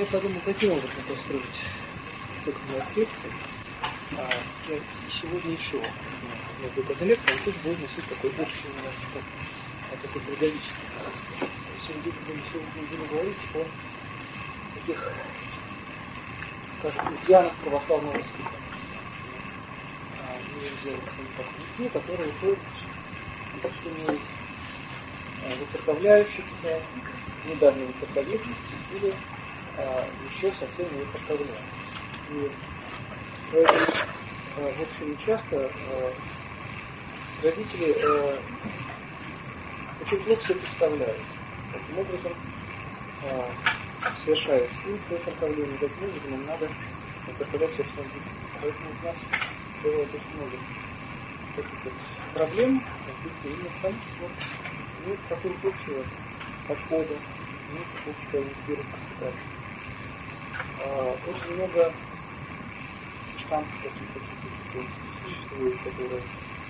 Я подумал, каким образом построить цикл аспекты. Я сегодня еще будет одна лекция, а тут будет носить такой общий университет, такой педагогический характер. Сегодня будем говорить о таких, скажем, изъянах православного воспитания. Мы сделали такую книгу, которая уходит к такими выцерковляющихся, недавней выцерковедности или еще совсем не выцерковляют. И в общем, часто родители очень плохо все представляют. Таким образом, совершая свое церковление, таким образом им надо церковлять собственное детство. Поэтому у нас бывает очень много таких вот проблем, именно в том, что нет какого-то общего подхода, нет общего ориентира. Очень много штампов каких-то существует, которые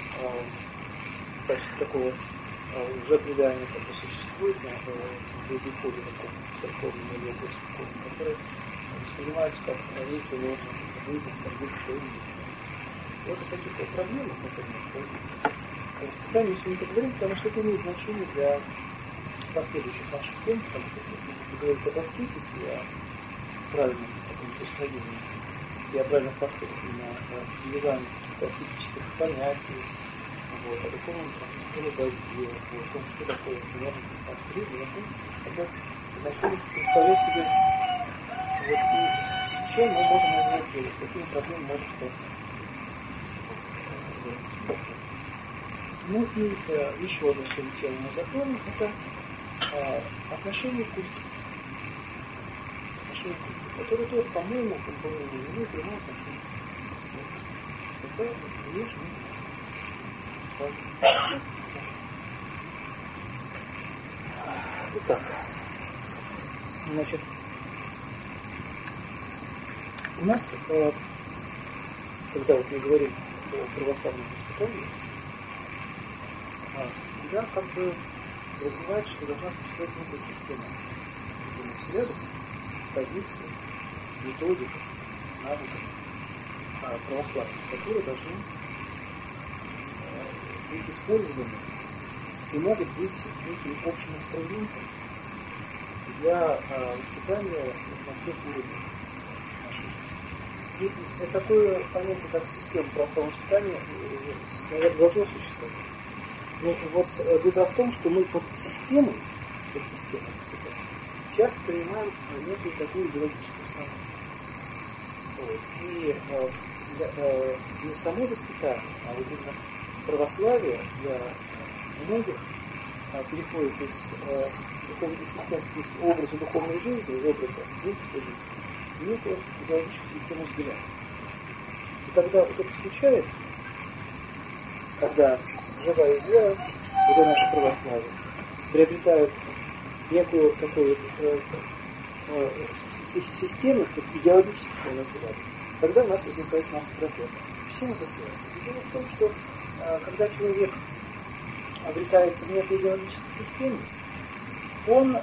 в качестве такого уже предания существует на входе такого церковного или областного, которые воспринимаются как некий ложный вызов, сардическое имя. Вот о таких вот проблемах, например, воспитание еще не поговорим, потому что это имеет значение для последующих наших тем, потому что если говорить об аскетике, о правильном таком построении и о правильном подходе на привязании аскетических понятий, о духовном борьбе, о том, что такое примерно христианство, тогда начнем представлять себе, чем мы можем его делать, какими проблемами можем столкнуться. Ну и еще одно тему мы затронем, это отношение к искусству. Отношение к искусству, которое тоже, по-моему, не принимает отношение. Это внешне. Итак, значит, у нас, когда вот мы говорим о православном воспитании, всегда как бы развивает, что должна существовать некая система взглядов, позиций, методик, навыков православных, которые должны быть использованы и могут быть неким общим инструментом для воспитания на всех уровнях нашей жизни. И такое понятие, как система православного воспитания, наверное, должно существовать. Но вот беда в том, что мы под системой воспитания часто принимаем некую такую идеологическую установку. И не само воспитание, а вот именно православие для многих переходит из духовной системы, из образа духовной жизни, из образа принципа жизни, в некую идеологическую систему взгляда. И когда вот это случается, когда живая вера, когда наше православие приобретает некую такую системность идеологического взгляда, тогда у нас возникает масса проблем. Чем это связано? Дело в том, что когда человек обретается в некой идеологической системе, он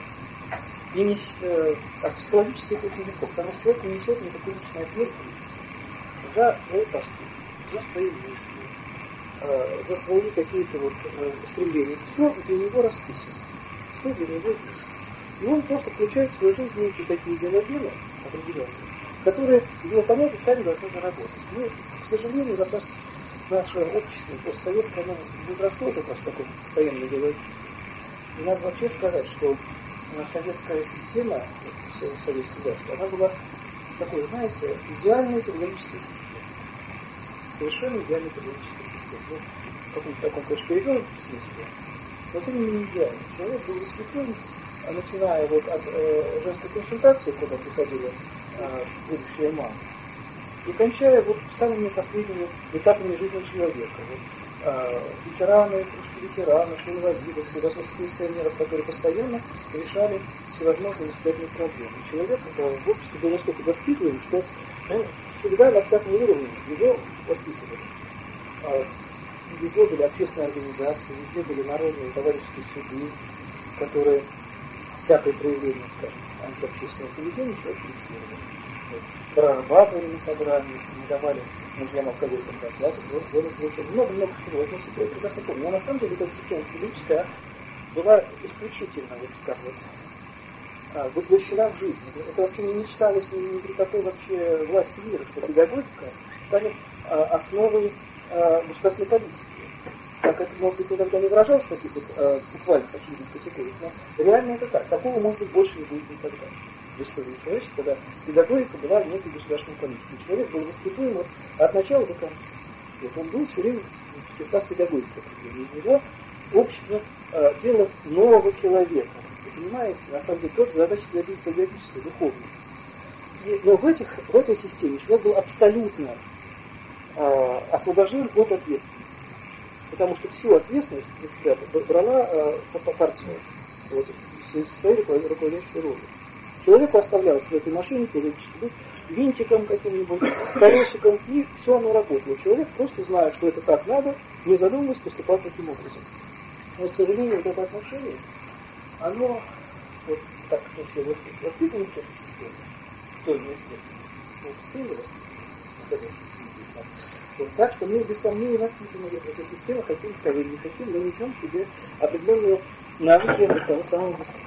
психологически это очень легко, потому что человек не несет никакой личной ответственности за свои поступки, за свои мысли, за свои какие-то вот стремления. Все для него расписано, все для него есть. И он просто включает в свою жизнь некие такие идеологии определенные, которые в его понятии сами должны заработать. Но, к сожалению, как раз наше общество постсоветское, оно возросло как раз в таком постоянном идеологии. И надо вообще сказать, что советская система, советская власть, она была такой, знаете, идеальной педагогической системой. Совершенно идеальной педагогической системой. Ну, в каком-то таком, конечно, перевернутом смысле. Но это не идеально. Человек был воспитан, начиная вот от женской консультации, куда приходила будущая мама, и кончая вот самыми последними этапами жизни человека. Вот, ветераны, ветеранов, инвалидов, всевозможных пенсионеров, которые постоянно решали всевозможные воспитательные проблемы. Человек в обществе был настолько воспитываем, что он всегда на всяком уровне его воспитывали. Везде были общественные организации, везде были народные товарищеские суды, которые всякое проявление, скажем, антиобщественного поведения человек фиксировал. Прорабатывали на собраниях, не давали членам коллегам зарплату, много всего. Это я прекрасно помню. Но на самом деле эта система педагогическая была исключительно, воплощена в жизнь. Это вообще не мечталось ни при какой вообще власти мира, что педагогика станет основой государственной политики. Так это, может быть, иногда не выражалось в таких буквально каких-нибудь категориях, но реально это так. Такого, может быть, больше не будет никогда в истории человечества, когда педагогика была некой государственной политикой. Человек был воспитуем от начала до конца. Вот он был все время в тестах педагогики. Из него общество делало нового человека. Вы понимаете, на самом деле, тоже задача педагогическая, духовная. Но в этой системе человек был абсолютно освобожден от ответственности. Потому что всю ответственность для себя брала партия, своей руководящей роли. Человеку оставлялось в этой машине периодически быть винтиком каким-нибудь, колесиком, и все оно работало. Человек просто зная, что это так надо, не задумываясь, поступал таким образом. Но, к сожалению, вот это отношение, оно, вот так как мы все воспитаны в этой системе, в той или иной степени, сильно воспитаны, вот, так что мы без сомнения воспитаны в этой системе, хотим в кого не хотим, но несем в себе определенные навыки того самого воспитания.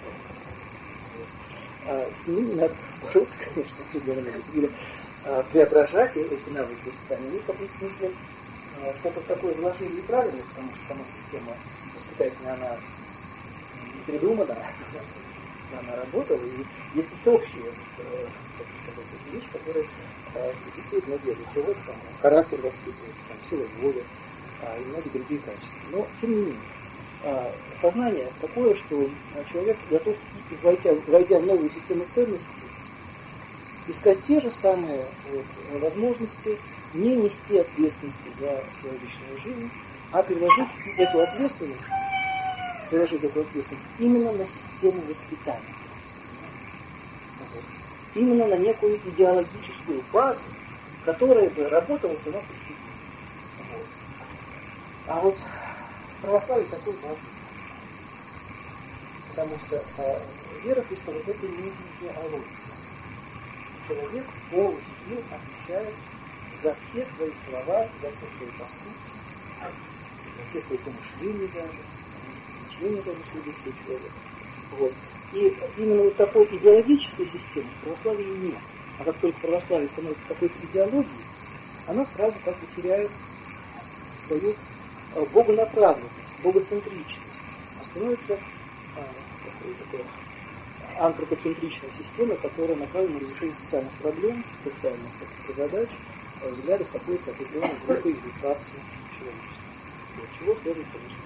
С ними надо бороться, конечно, или преображать эти навыки воспитания. Они в каком-то смысле что-то такое вложили неправильно, потому что сама система воспитательная, она не придумана, она работала, и есть какие-то общие, как сказать, вещи, которые действительно делают человек, там, характер воспитывает, там, сила воли и многие другие качества. Но, тем не менее, сознание такое, что человек готов, войдя в новую систему ценностей, искать те же самые возможности, не нести ответственности за свою личную жизнь, а переложить эту ответственность именно на систему воспитания. Именно на некую идеологическую базу, которая бы работала сама по себе. А вот в православии такой базы. Потому что вера в Христа — это не идеология. Человек полностью отвечает за все свои слова, за все свои поступки, за все свои помышления даже. Мышление тоже свидетельствует человека. Вот. И именно вот такой идеологической системы в православии нет. А как только православие становится какой-то идеологией, она сразу как бы теряет свою богонаправленность, богоцентричность. А становится такой антропоцентричной системой, которая направлена на решение социальных проблем, социальных задач, взглядов какой-то определенной группы или фракции человечества. Вот. Чего следует, конечно,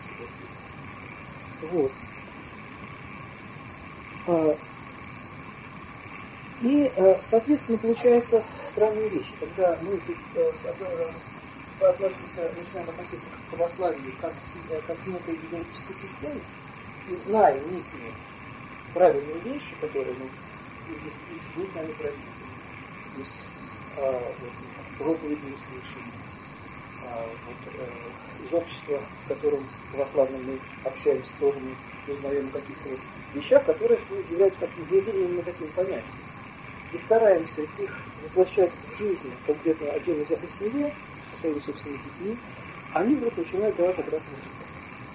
согласиться. Вот. И, соответственно, получаются странные вещи. Когда мы начинаем относиться к православию как к некой идеологической системе, и знаем некие правильные вещи, которые мы из нами прочитаны, из проповеди мы слышим, из общества, в котором православным мы общаемся, тоже мы узнаем о каких-то вещах, которые являются уязвимыми таким понятием. И стараемся их воплощать в жизни конкретно отдельно взятой семье, со своими собственными детьми, они вдруг начинают давать обратный результат.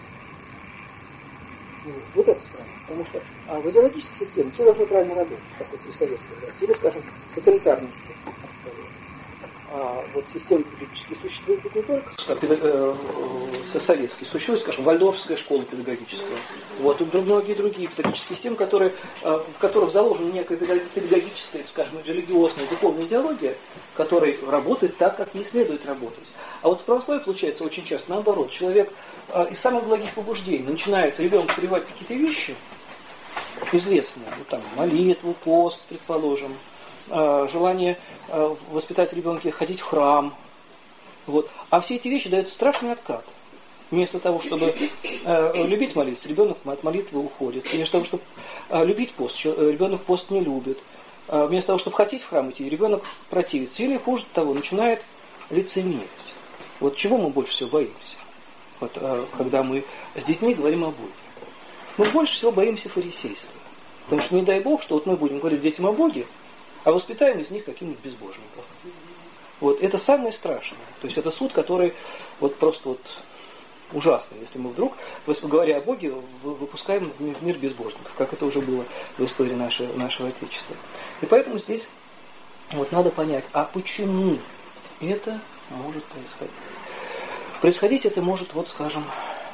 Вот это странно. Потому что в идеологической системе все должно правильно работать, как вот при советской власти, или, скажем, тоталитарной системе. Вот система педагогически существует не только советские, существует, скажем, вальдорфская школа педагогическая. Вот, и многие другие педагогические системы, в которых заложена некая педагогическая, скажем, религиозная, духовная идеология, которая работает так, как ей следует работать. А вот в православии получается очень часто наоборот. Человек из самых благих побуждений начинает ребенку прививать какие-то вещи известные, там, молитву, пост, предположим, желание воспитать в ребенке ходить в храм. Вот. А все эти вещи дают страшный откат. Вместо того, чтобы любить молиться, ребенок от молитвы уходит. Вместо того, чтобы любить пост, ребенок пост не любит. Вместо того, чтобы хотеть в храм идти, ребенок противится. Или, хуже того, начинает лицемерить. Вот чего мы больше всего боимся? Вот, когда мы с детьми говорим о Боге. Мы больше всего боимся фарисейства. Потому что не дай Бог, что вот мы будем говорить детям о Боге, а воспитаем из них каких-нибудь безбожников. Вот это самое страшное. То есть это суд, который вот просто вот ужасный, если мы вдруг, говоря о Боге, выпускаем в мир безбожников, как это уже было в истории нашего Отечества. И поэтому здесь вот надо понять, а почему это может происходить? Происходить это может, вот скажем,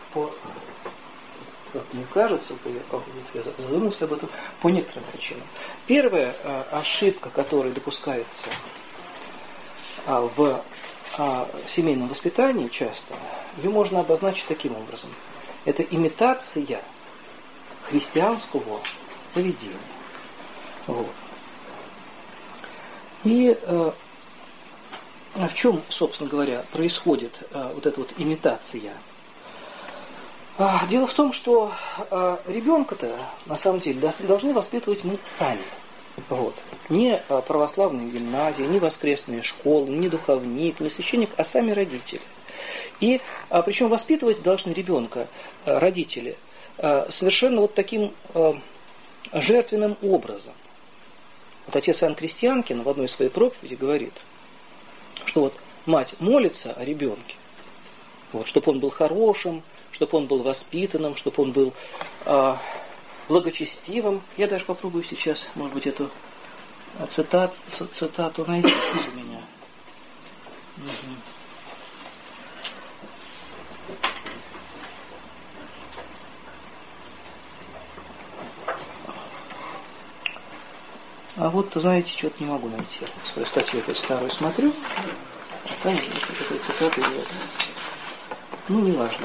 как мне кажется, я задумался об этом, по некоторым причинам. Первая ошибка, которая допускается в семейном воспитании часто, ее можно обозначить таким образом. Это имитация христианского поведения. Вот. И в чем, собственно говоря, происходит вот эта вот имитация? Дело в том, что ребенка-то на самом деле должны воспитывать мы сами. Вот. Не православные гимназии, не воскресные школы, не духовник, не священник, а сами родители. И причем воспитывать должны ребенка родители совершенно вот таким жертвенным образом. Вот отец Иоанн Крестьянкин в одной из своей проповеди говорит, что вот мать молится о ребенке, вот, чтобы он был хорошим, чтобы он был воспитанным, чтобы он был благочестивым. Я даже попробую сейчас, может быть, эту цитату найти у меня. Угу. А вот, знаете, что-то не могу найти. Свою статью опять старую смотрю. Там какая-то цитата идет. Ну, неважно.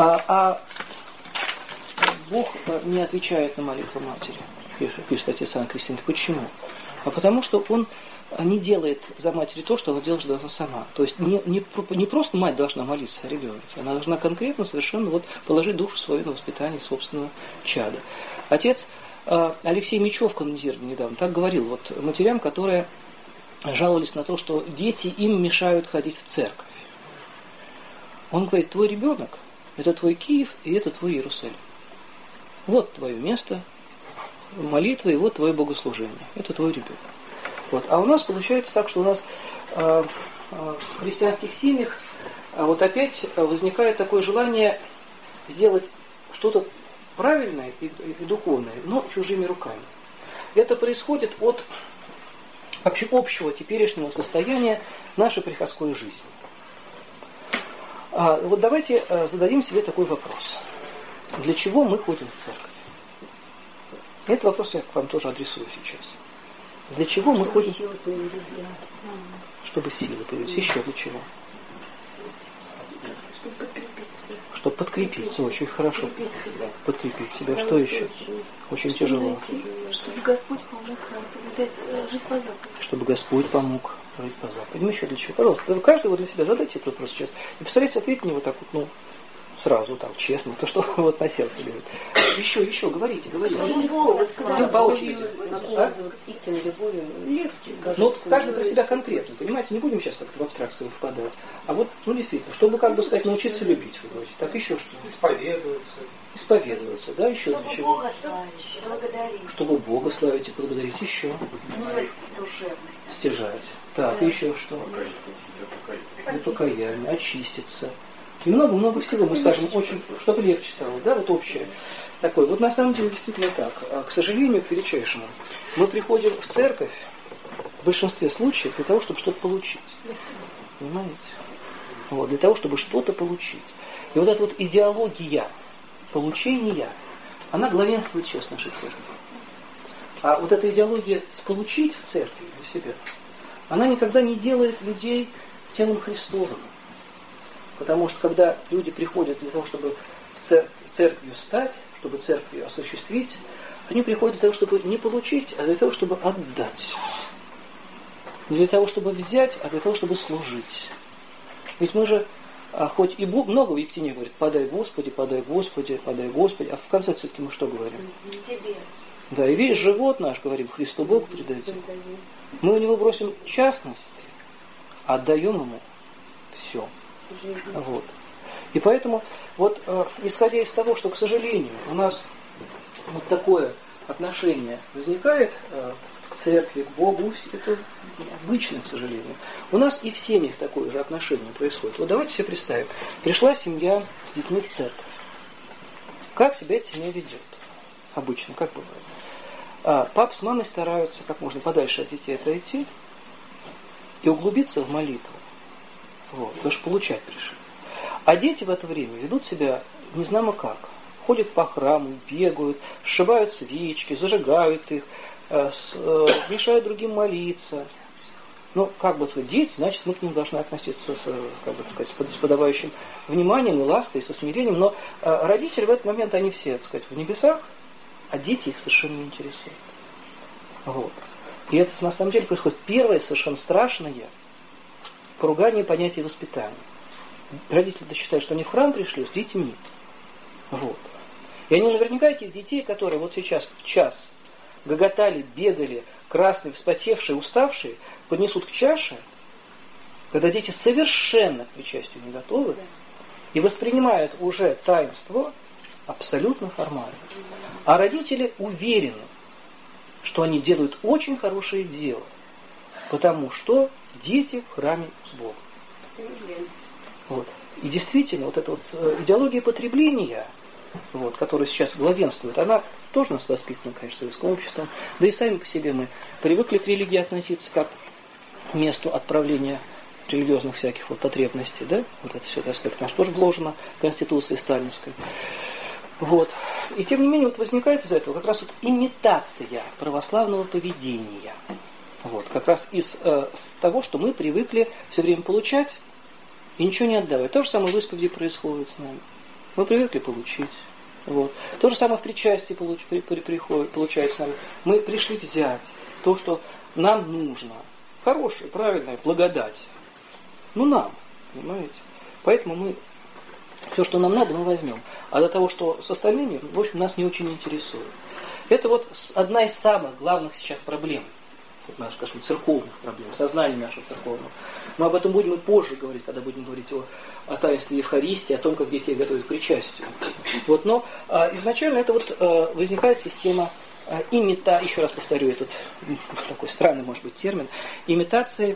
Бог не отвечает на молитву матери, пишет отец Иоанн Крестьянкин. Почему? А потому что он не делает за матерью то, что она делать должна сама. То есть не просто мать должна молиться о ребенке, она должна конкретно совершенно вот положить душу свою на воспитание собственного чада. Отец Алексей Мечев, канонизированный недавно, так говорил вот матерям, которые жаловались на то, что дети им мешают ходить в церковь. Он говорит, твой ребенок – это твой Киев и это твой Иерусалим. Вот твое место молитвы и вот твое богослужение. Это твой ребенок. Вот. А у нас получается так, что у нас в христианских семьях вот опять возникает такое желание сделать что-то правильное и духовное, но чужими руками. Это происходит от вообще общего теперешнего состояния нашей приходской жизни. Вот давайте зададим себе такой вопрос. Для чего мы ходим в церковь? Этот вопрос я к вам тоже адресую сейчас. Для чего мы ходим? Чтобы силы появились. Еще для чего? Чтобы подкрепиться. Очень хорошо. Подкрепить себя. Что еще? Очень тяжело. Чтобы Господь помог нам жить по заповедям. Чтобы Господь помог жить по заповедям. Еще для чего? Пожалуйста, каждый вот для себя задайте этот вопрос сейчас. И постарайтесь ответить на него так вот, сразу, так, честно, то, что вот на сердце лежит. Еще, говорите. По очереди. Истинной любовью легче. Ну, каждый про себя конкретно, понимаете, не будем сейчас как-то в абстракцию впадать. А вот, действительно, чтобы, как бы сказать, научиться любить, вы говорите. Так еще что? Исповедоваться, да, еще для чего? Бога славить, благодарить. Чтобы Бога славить и благодарить, еще. Душевный. Стяжать. Так, еще что? Для покаяния, очиститься. И много всего, мы скажем, очень, чтобы легче стало, да, вот общее. Такое. Вот на самом деле действительно так. К сожалению, к величайшему, мы приходим в церковь в большинстве случаев для того, чтобы что-то получить. Понимаете? Вот, для того, чтобы что-то получить. И вот эта вот идеология получения, она главенствует сейчас в нашей церкви. А вот эта идеология получить в церкви для себя, она никогда не делает людей телом Христовым. Потому что когда люди приходят для того, чтобы церковью стать, чтобы церковью осуществить, они приходят для того, чтобы не получить, а для того, чтобы отдать. Не для того, чтобы взять, а для того, чтобы служить. Ведь мы же, хоть и много в Ектине говорит, подай Господи, подай Господи, подай Господи, а в конце все-таки мы что говорим? Тебе. Да, и весь живот наш, говорим, Христу Богу предадим. Мы у него бросим частности, а отдаем ему все. Вот. И поэтому, вот, исходя из того, что, к сожалению, у нас вот такое отношение возникает к церкви, к Богу, это обычно, к сожалению. У нас и в семьях такое же отношение происходит. Вот давайте себе представим. Пришла семья с детьми в церковь. Как себя эта семья ведет? Обычно, как бывает? Пап с мамой стараются как можно подальше от детей отойти и углубиться в молитву. Вот, потому что получать пришли. А дети в это время ведут себя незнамо как. Ходят по храму, бегают, сшивают свечки, зажигают их, мешают другим молиться. Ну, как бы сказать, дети, значит, мы к ним должны относиться с, как бы сказать, с подавающим вниманием и лаской, со смирением. Но родители в этот момент, они все, так сказать, в небесах, а дети их совершенно не интересуют. Вот. И это на самом деле происходит первое, совершенно страшное поругание понятия воспитания. Родители считают, что они в храм пришли с детьми. Вот. И они наверняка этих детей, которые вот сейчас час гоготали, бегали, красные, вспотевшие, уставшие, поднесут к чаше, когда дети совершенно к причастию не готовы и воспринимают уже таинство абсолютно формально. А родители уверены, что они делают очень хорошее дело, потому что дети в храме с Богом. Вот. И действительно, вот эта вот идеология потребления, вот, которая сейчас главенствует, она тоже нас воспитана, конечно, советским обществом. Да и сами по себе мы привыкли к религии относиться как к месту отправления религиозных всяких вот потребностей, да? Вот это все, так сказать, конечно, тоже вложено в Конституции сталинской. Вот. И тем не менее, вот возникает из этого как раз вот имитация православного поведения. Вот. Как раз из того, что мы привыкли все время получать и ничего не отдавать. То же самое в исповеди происходит с нами. Мы привыкли получить. Вот. То же самое в причастии получается с нами. Мы пришли взять то, что нам нужно. Хорошее, правильное, благодать. Ну нам, понимаете? Поэтому мы все, что нам надо, мы возьмем. А до того, что с остальными, в общем, нас не очень интересует. Это вот одна из самых главных сейчас проблем. Вот наших, скажем, церковных проблем, сознания нашего церковного. Мы об этом будем и позже говорить, когда будем говорить о таинстве Евхаристии, о том, как детей готовят к причастию. Вот, но изначально это вот возникает система еще раз повторю этот такой странный, может быть, термин, имитации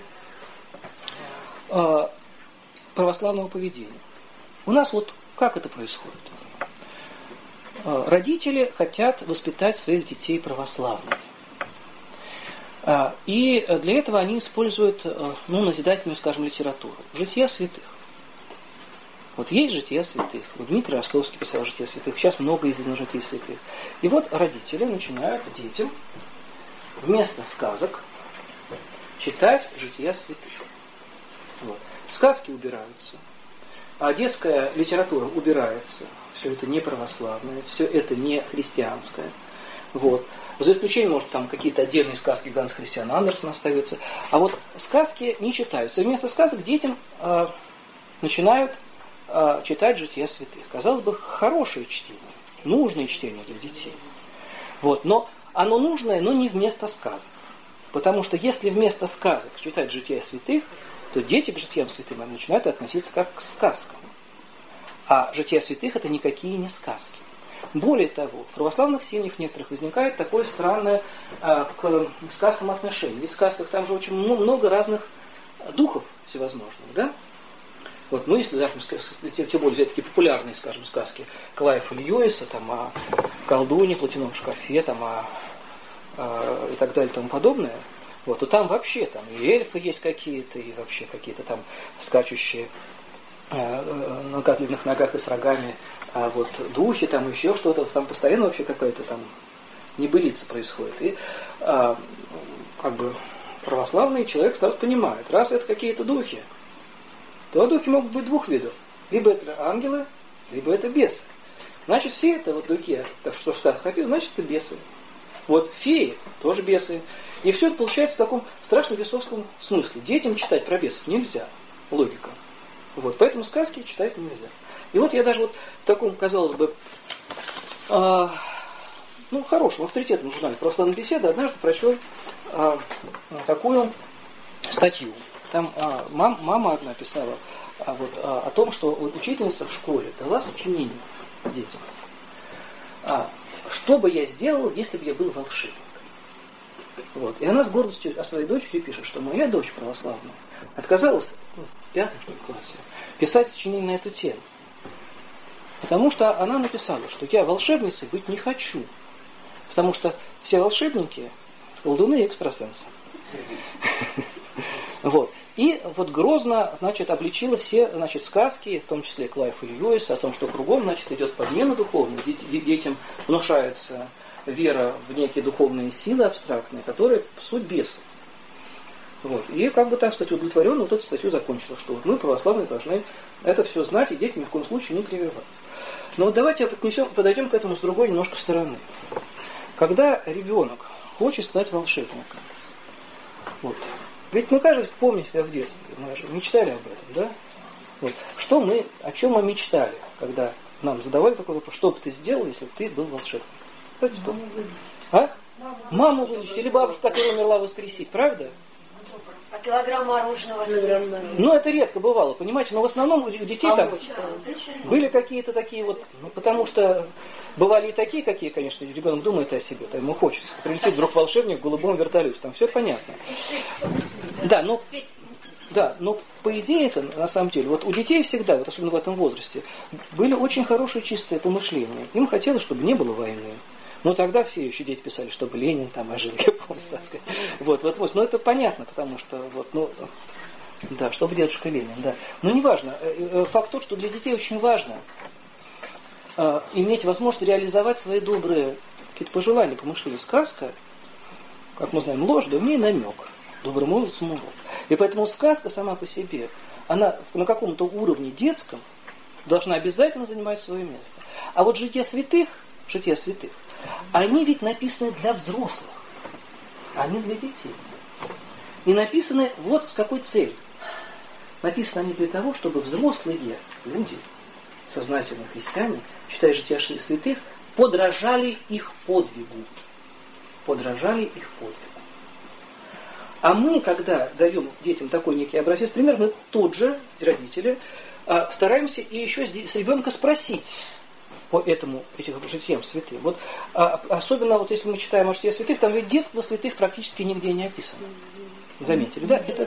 православного поведения. У нас вот как это происходит? Родители хотят воспитать своих детей православными. И для этого они используют назидательную, скажем, литературу. Жития святых. Вот есть жития святых. Вот Дмитрий Ростовский писал жития святых. Сейчас много издано житий святых. И вот родители начинают детям вместо сказок читать жития святых. Вот. Сказки убираются. А детская литература убирается. Все это не православное, все это не христианское. Вот. За исключением, может, там какие-то отдельные сказки Ганса Христиана Андерсена остаются. А вот сказки не читаются. И вместо сказок детям начинают читать жития святых. Казалось бы, хорошее чтение, нужное чтение для детей. Вот. Но оно нужное, но не вместо сказок. Потому что если вместо сказок читать жития святых, то дети к житиям святым начинают относиться как к сказкам. А жития святых это никакие не сказки. Более того, в православных семьях некоторых возникает такое странное к сказкам отношение. Ведь в сказках там же очень много разных духов всевозможных, да? Вот, если, даже, тем более взять такие популярные, скажем, сказки Клайфа Льюиса, там, о колдуне, платяном шкафе, там, и так далее, и тому подобное, вот, то там вообще там и эльфы есть какие-то, и вообще какие-то там скачущие на козлиных ногах и с рогами, вот духи, там еще что-то, там постоянно вообще какая-то там небылица происходит. И как бы православный человек сразу понимает, раз это какие-то духи, то духи могут быть двух видов. Либо это ангелы, либо это бесы. Значит, все это вот духи, что в сказках описано, значит, это бесы. Вот феи тоже бесы. И все это получается в таком страшно бесовском смысле. Детям читать про бесов нельзя. Логика. Вот, поэтому сказки читать нельзя. И вот я даже вот в таком, казалось бы, хорошем, авторитетном журнале «Православная беседа» однажды прочел такую статью. Там мама одна писала о том, что учительница в школе дала сочинение детям, что бы я сделал, если бы я был волшебник? Вот. И она с гордостью о своей дочери пишет, что моя дочь православная отказалась в 5 классе писать сочинение на эту тему. Потому что она написала, что я волшебницей быть не хочу. Потому что все волшебники – колдуны и экстрасенсы. Вот. И вот грозно, значит, обличила все, значит, сказки, в том числе Клайва Льюиса, о том, что кругом, значит, идет подмена духовная, детям внушается вера в некие духовные силы абстрактные, которые суть бесы. Вот. И как бы, так сказать, удовлетворенно вот эту статью закончила, что мы, православные, должны это все знать и детям ни в коем случае не прививать. Но вот давайте подойдем к этому с другой немножко стороны. Когда ребенок хочет стать волшебником, вот, ведь мы, каждый помнит себя в детстве, мы же мечтали об этом, да? Вот. О чем мы мечтали, когда нам задавали такой вопрос, что бы ты сделал, если бы ты был волшебником? Давайте вспомним. Маму вылечить, или бабушку, которая умерла, воскресить, правда? А килограмм мороженого съесть? Ну, это редко бывало, понимаете, но в основном у детей там были какие-то такие вот, ну, потому что бывали и такие, какие, конечно, ребенок думает о себе, там ему хочется. Прилетит вдруг волшебник в голубом вертолете, там все понятно. Да, но по идее это, на самом деле, вот у детей всегда, вот особенно в этом возрасте, были очень хорошие чистые помышления. Им хотелось, чтобы не было войны. Но тогда все еще дети писали, чтобы Ленин там ожил, я помню, так сказать. Вот. Но это понятно, потому что, да, чтобы дедушка Ленин, да. Но неважно. Факт тот, что для детей очень важно иметь возможность реализовать свои добрые какие-то пожелания, помышления. Сказка, как мы знаем, ложь, да в ней намек. Добрым молодцам урок. И поэтому сказка сама по себе, она на каком-то уровне детском должна обязательно занимать свое место. А вот жития святых, они ведь написаны для взрослых, а не для детей. И написаны вот с какой целью. Написаны они для того, чтобы взрослые люди, сознательные христиане, читая жития святых, подражали их подвигу. А мы, когда даем детям такой некий образец, пример, мы тут же, родители, стараемся и еще с ребенка спросить по этим житиям святым. Вот, особенно вот если мы читаем о житиях святых, там ведь детство святых практически нигде не описано. Заметили, да? Это,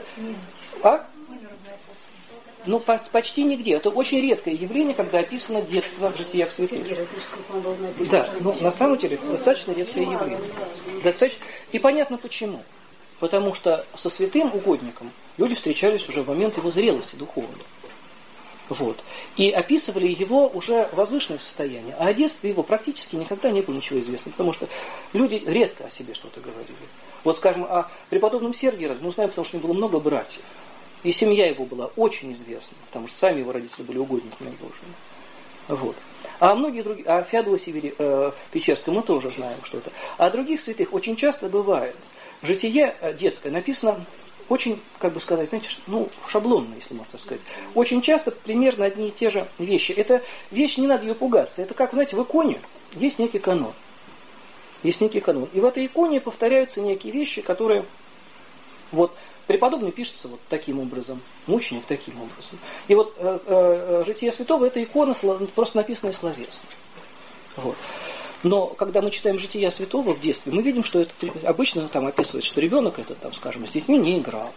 ну, почти нигде. Это очень редкое явление, когда описано детство в житиях святых. Да, ну, на самом деле, это достаточно редкое явление. И понятно почему. Потому что со святым угодником люди встречались уже в момент его зрелости духовной. Вот. И описывали его уже возвышенное состояние. А о детстве его практически никогда не было ничего известно. Потому что люди редко о себе что-то говорили. Вот, скажем, о преподобном Сергии мы знаем, потому что у него было много братьев. И семья его была очень известна. Потому что сами его родители были угодниками Божьими. Вот. А многие другие, о Феодосии Печерском мы тоже знаем что-то. А о других святых очень часто бывает. Житие детское написано очень, как бы сказать, знаете, ну, шаблонно, если можно так сказать. Очень часто примерно одни и те же вещи. Эта вещь, не надо ее пугаться. Это как, знаете, в иконе есть некий канон. И в этой иконе повторяются некие вещи, которые вот преподобный пишется вот таким образом, мученик таким образом. И вот житие святого — это икона, просто написанная словесно. Вот. Но когда мы читаем жития святого в детстве, мы видим, что это обычно там описывается, что ребенок этот, там, скажем, с детьми не играл.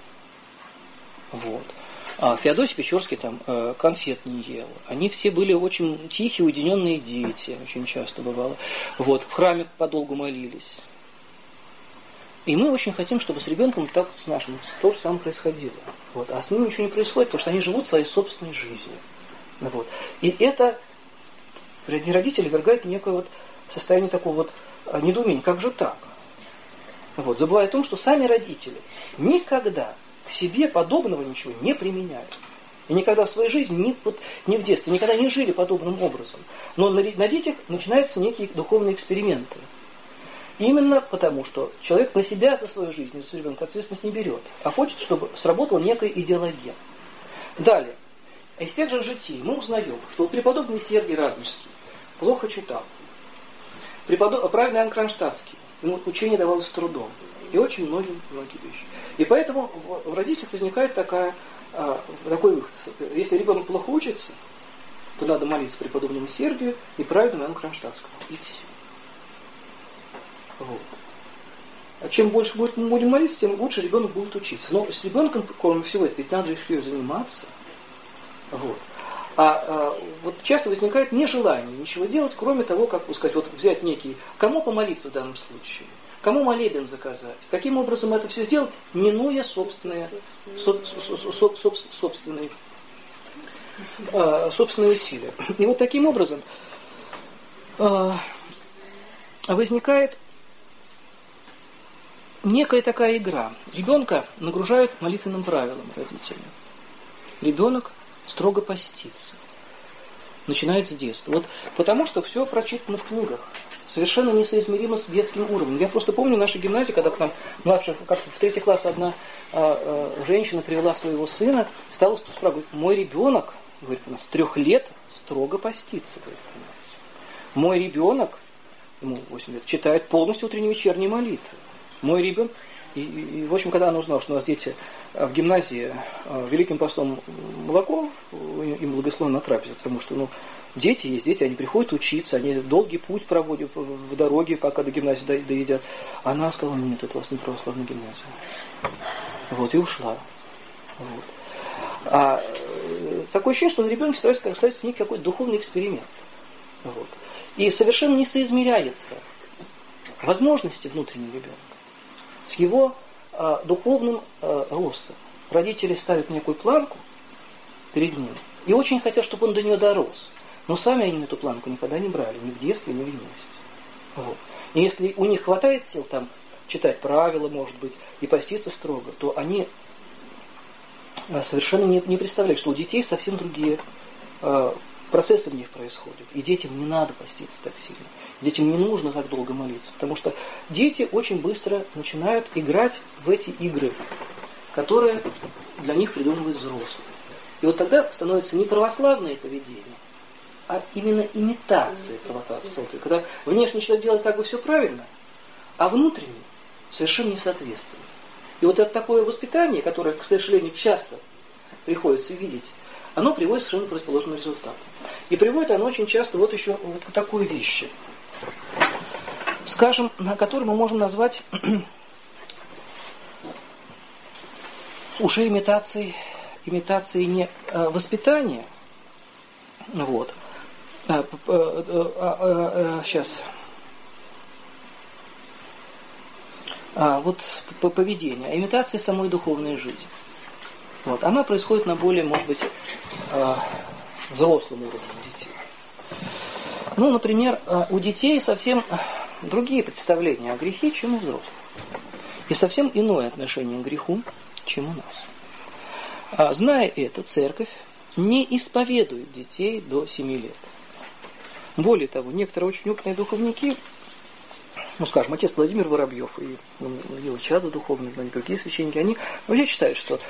Вот. А Феодосий Печорский там конфет не ел. Они все были очень тихие, уединенные дети, очень часто бывало. Вот. В храме подолгу молились. И мы очень хотим, чтобы с ребенком так с нашим то же самое происходило. Вот. А с ними ничего не происходит, потому что они живут своей собственной жизнью. Вот. И это родители ввергают некое вот состояние такого вот недоумения. Как же так? Вот. Забывая о том, что сами родители никогда к себе подобного ничего не применяют. И никогда в своей жизни, ни в детстве, никогда не жили подобным образом. Но на детях начинаются некие духовные эксперименты. Именно потому, что человек на себя за свою жизнь, за свою ребенка ответственность не берет, а хочет, чтобы сработала некая идеология. Далее. Из тех же житий мы узнаем, что преподобный Сергий Радонежский плохо читал. Праведный Иоанн Кронштадтский, ему учение давалось с трудом. И очень многие вещи. И поэтому в родителях возникает такой выход. Если ребенок плохо учится, то надо молиться преподобному Сергию и праведному Иоанну Кронштадтскому. И все. Вот. А чем больше будем молиться, тем лучше ребенок будет учиться. Но с ребенком, кроме всего этого, ведь надо еще и заниматься. Вот. Вот часто возникает нежелание ничего делать, кроме того, как сказать, вот взять некий, кому помолиться в данном случае, кому молебен заказать, каким образом это все сделать, минуя собственные усилия. И вот таким образом возникает некая такая игра. Ребенка нагружают молитвенным правилом родители. Ребенок строго постится. Начинает с детства. Вот потому что все прочитано в книгах. Совершенно несоизмеримо с детским уровнем. Я просто помню в нашей гимназии, когда к нам младшая, как в 3 класс одна женщина привела своего сына, стала спрашивать: мой ребенок, говорит она, с 3 лет строго постится, говорит она. Мой ребенок, ему 8 лет, читает полностью утренние и вечерние молитвы. Мой ребенок. И, в общем, когда она узнала, что у нас дети в гимназии Великим постом молоко, им благословено на трапезе, потому что, дети есть дети, они приходят учиться, они долгий путь проводят в дороге, пока до гимназии доедят. Она сказала: нет, это у вас не православная гимназия. Вот, и ушла. Вот. Такое ощущение, что на ребенке ставится некий какой-то духовный эксперимент. Вот. И совершенно не соизмеряется возможности внутреннего ребенка с его духовным ростом. Родители ставят некую планку перед ним и очень хотят, чтобы он до нее дорос. Но сами они эту планку никогда не брали, ни в детстве, ни в юности. Вот. И если у них хватает сил там читать правила, может быть, и поститься строго, то они совершенно не представляют, что у детей совсем другие процессы в них происходят. И детям не надо поститься так сильно. Детям не нужно так долго молиться, потому что дети очень быстро начинают играть в эти игры, которые для них придумывают взрослые. И вот тогда становится не православное поведение, а именно имитация православия. Когда внешний человек делает как бы все правильно, а внутренний совершенно несоответственно. И вот это такое воспитание, которое, к сожалению, часто приходится видеть, оно приводит к совершенно противоположному результату. И приводит оно очень часто вот еще вот к такой вещи, скажем, на которой мы можем назвать уже имитацией не воспитания, вот, сейчас, вот поведение, а имитация самой духовной жизни. Вот, она происходит на более, может быть, взрослом уровне детей. Например, у детей совсем другие представления о грехе, чем у взрослых. И совсем иное отношение к греху, чем у нас. Зная это, церковь не исповедует детей до 7 лет. Более того, некоторые очень опытные духовники, скажем, отец Владимир Воробьев и его чадо духовные, и другие священники, они вообще считают, что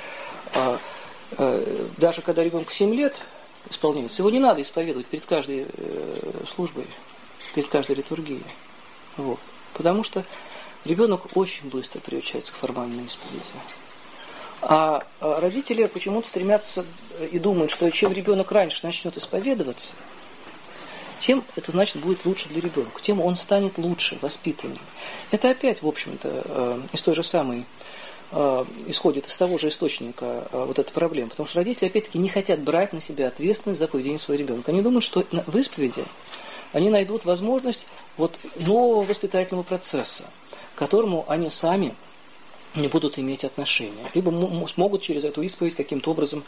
даже когда ребенку 7 лет исполняется, его не надо исповедовать перед каждой службой, перед каждой литургией. Вот. Потому что ребенок очень быстро приучается к формальной исповеди. А родители почему-то стремятся и думают, что чем ребенок раньше начнет исповедоваться, тем это значит будет лучше для ребенка, тем он станет лучше, воспитаннее. Это опять, в общем-то, из той же самой, исходит из того же источника вот эта проблема. Потому что родители, опять-таки, не хотят брать на себя ответственность за поведение своего ребенка. Они думают, что в исповеди они найдут возможность вот нового воспитательного процесса, к которому они сами не будут иметь отношения. Либо смогут через эту исповедь каким-то образом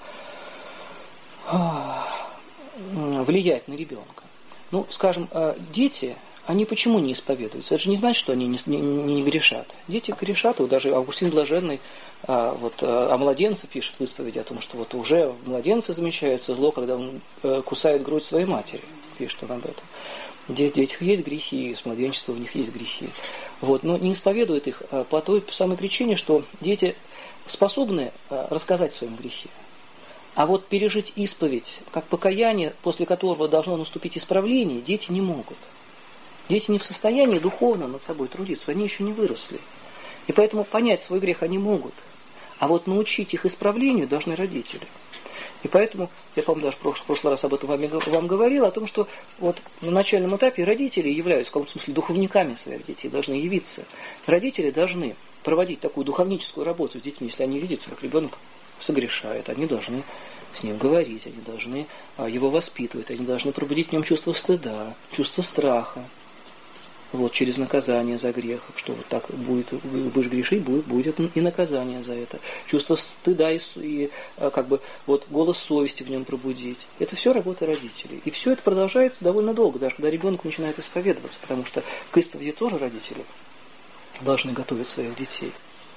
влиять на ребенка. Скажем, дети, они почему не исповедуются? Это же не значит, что они не грешат. Дети грешат, вот даже Августин Блаженный о младенце пишет в исповеди о том, что вот уже в младенце замечается зло, когда он кусает грудь своей матери. Пишет он об этом. В детях есть грехи, с младенчества в них есть грехи. Вот, но не исповедуют их по той самой причине, что дети способны рассказать о своем грехе. А вот пережить исповедь, как покаяние, после которого должно наступить исправление, дети не могут. Дети не в состоянии духовно над собой трудиться, они еще не выросли. И поэтому понять свой грех они могут. А вот научить их исправлению должны родители. И поэтому, я, по-моему, даже в прошлый раз об этом вам говорил, о том, что вот на начальном этапе родители являются, в каком смысле, духовниками своих детей, должны явиться. Родители должны проводить такую духовническую работу с детьми, если они видят, как ребенок согрешает, они должны с ним говорить, они должны его воспитывать, они должны пробудить в нем чувство стыда, чувство страха. Вот, через наказание за грех, что вот так будешь грешить, будет и наказание за это. Чувство стыда и как бы вот голос совести в нем пробудить. Это все работа родителей. И все это продолжается довольно долго, даже когда ребенок начинает исповедоваться, потому что к исповеди тоже родители должны готовить своих детей.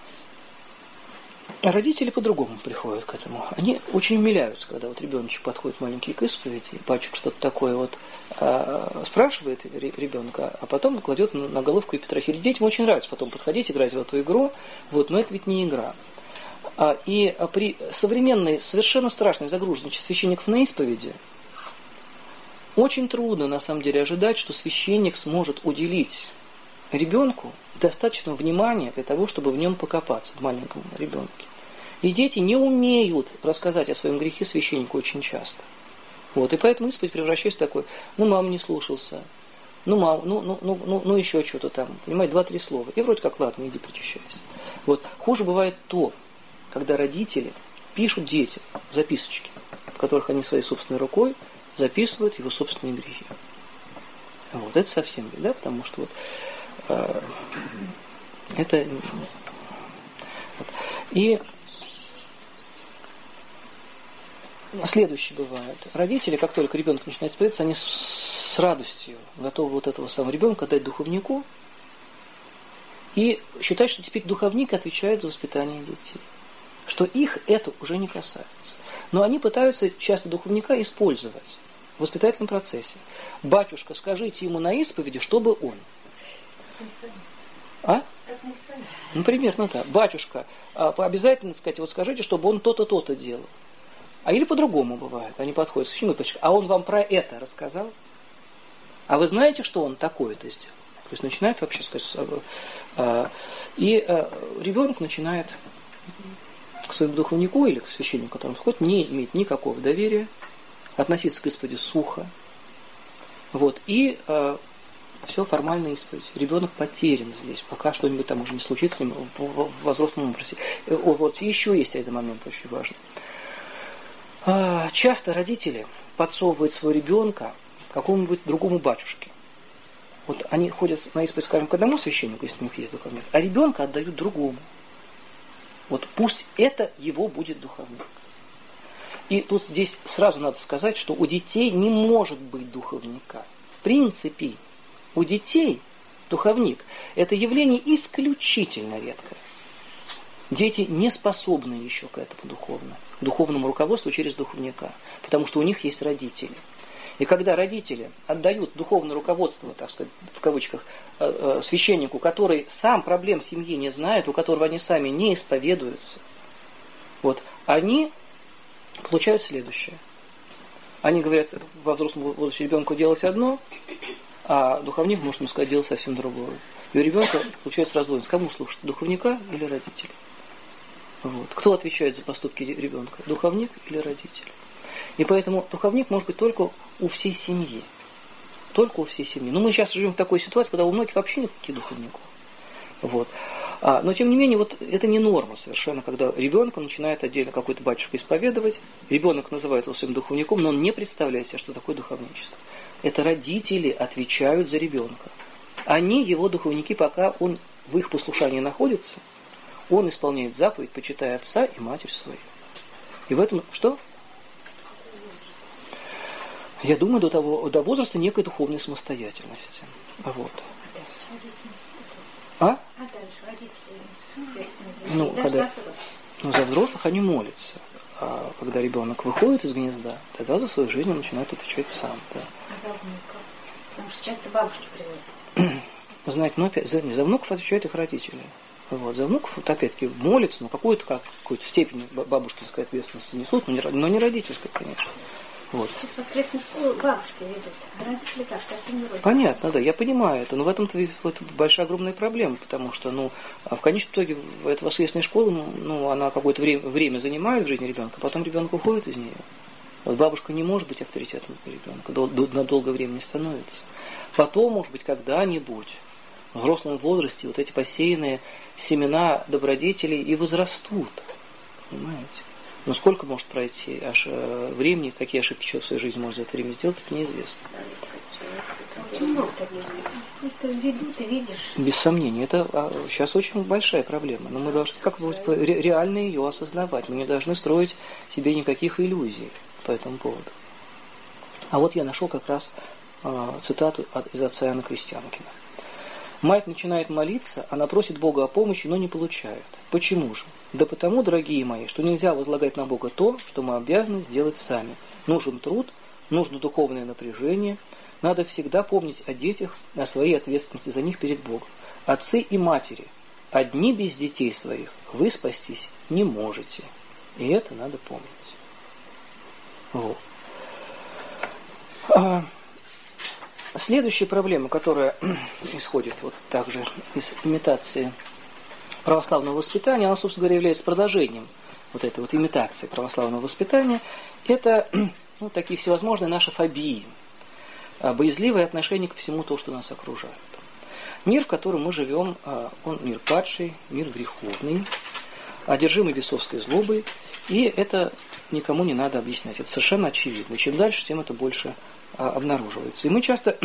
А родители по-другому приходят к этому. Они очень умиляются, когда вот ребеночек подходит маленький к исповеди, и батюшка что-то такое вот спрашивает ребенка, а потом кладет на головку и петрохиль. Детям очень нравится потом подходить, играть в эту игру, вот, но это ведь не игра. И при современной, совершенно страшной загруженности священников на исповеди очень трудно, на самом деле, ожидать, что священник сможет уделить ребенку достаточно внимания для того, чтобы в нем покопаться, в маленьком ребенке. И дети не умеют рассказать о своем грехе священнику очень часто. Вот, и поэтому исповедь превращается в такой: ну, мама не слушался, ну, мам, ну, еще что-то там, понимаете, 2-3 слова. И вроде как, ладно, иди причащайся. Вот, хуже бывает то, когда родители пишут детям записочки, в которых они своей собственной рукой записывают его собственные грехи. Вот, это совсем беда, потому что вот это... И следующее бывает. Родители, как только ребенок начинает исповедоваться, они с радостью готовы вот этого самого ребенка отдать духовнику и считать, что теперь духовник отвечает за воспитание детей. Что их это уже не касается. Но они пытаются часто духовника использовать в воспитательном процессе. Батюшка, скажите ему на исповеди, чтобы он... А? Ну, примерно так. Батюшка, обязательно, так сказать, вот скажите, чтобы он то-то, то-то делал. А или по-другому бывает. Они подходят к священнику, а он вам про это рассказал? А вы знаете, что он такое-то сделал? То есть начинает вообще сказать... И ребенок начинает к своему духовнику или к священнику, который он входит, не иметь никакого доверия, относиться к исповеди сухо. Вот. И все формально исповедь. Ребенок потерян здесь, пока что-нибудь там уже не случится с ним в взрослом образе. Вот еще есть один момент очень важный. Часто родители подсовывают своего ребенка какому-нибудь другому батюшке. Вот они ходят на исповедь, скажем, к одному священнику, если у них есть духовник, а ребенка отдают другому. Вот пусть это его будет духовник. И тут здесь сразу надо сказать, что у детей не может быть духовника. В принципе, у детей духовник – это явление исключительно редкое. Дети не способны еще к этому духовному руководству через духовника, потому что у них есть родители. И когда родители отдают духовное руководство, так сказать, в кавычках, священнику, который сам проблем семьи не знает, у которого они сами не исповедуются, вот, они получают следующее. Они говорят во взрослом возрасте ребенку делать одно, а духовник может ему сказать делать совсем другое. И у ребенка получается раздвоенность. Кому слушать, духовника или родителей? Вот. Кто отвечает за поступки ребенка, духовник или родитель? И поэтому духовник может быть только у всей семьи. Только у всей семьи. Но мы сейчас живем в такой ситуации, когда у многих вообще нет таких духовников. Вот. Но тем не менее, вот это не норма совершенно, когда ребенка начинает отдельно какой-то батюшка исповедовать, ребенок называет его своим духовником, но он не представляет себе, что такое духовничество. Это родители отвечают за ребенка. Они его духовники, пока он в их послушании находится, он исполняет заповедь, почитая отца и матерь свою. И в этом что? Я думаю, до возраста некой духовной самостоятельности. Вот. А? За взрослых они молятся. А когда ребенок выходит из гнезда, тогда за свою жизнь он начинает отвечать сам. Да. За внуков. Потому что часто бабушки приводят. Вы знаете, но опять за внуков отвечают их родители. Вот. За внуков, вот опять-таки, молятся, но какую-то степень бабушкинской ответственности несут, но не родительской, конечно. Вот. Сейчас в воскресную школу бабушки ведут, а родители так, совсем не родители. Понятно, да, я понимаю это, но в этом-то большая огромная проблема, потому что, в конечном итоге, эта воскресная школа, она какое-то время занимает в жизни ребенка, а потом ребенок уходит из нее. Вот бабушка не может быть авторитетом для ребенка, на долгое время не становится. Потом, может быть, когда-нибудь, в взрослом возрасте, вот эти посеянные семена добродетелей и возрастут. Понимаете? Но сколько может пройти аж времени, какие ошибки человек в своей жизни может за это время сделать, это неизвестно. Очень много таких. Просто в виду ты видишь. Без сомнения. Это сейчас очень большая проблема. Но мы должны как-то реально ее осознавать. Мы не должны строить себе никаких иллюзий по этому поводу. А вот я нашел как раз цитату из отца Иоанна Крестьянкина. Мать начинает молиться, она просит Бога о помощи, но не получает. Почему же? Да потому, дорогие мои, что нельзя возлагать на Бога то, что мы обязаны сделать сами. Нужен труд, нужно духовное напряжение. Надо всегда помнить о детях, о своей ответственности за них перед Богом. Отцы и матери, одни без детей своих вы спастись не можете. И это надо помнить. Вот. Следующая проблема, которая исходит вот также из имитации православного воспитания, она, собственно говоря, является продолжением вот этой вот имитации православного воспитания, это такие всевозможные наши фобии, боязливое отношение ко всему то, что нас окружает. Мир, в котором мы живем, он мир падший, мир греховный, одержимый бесовской злобой, и это никому не надо объяснять. Это совершенно очевидно. Чем дальше, тем это больше обнаруживается. И мы часто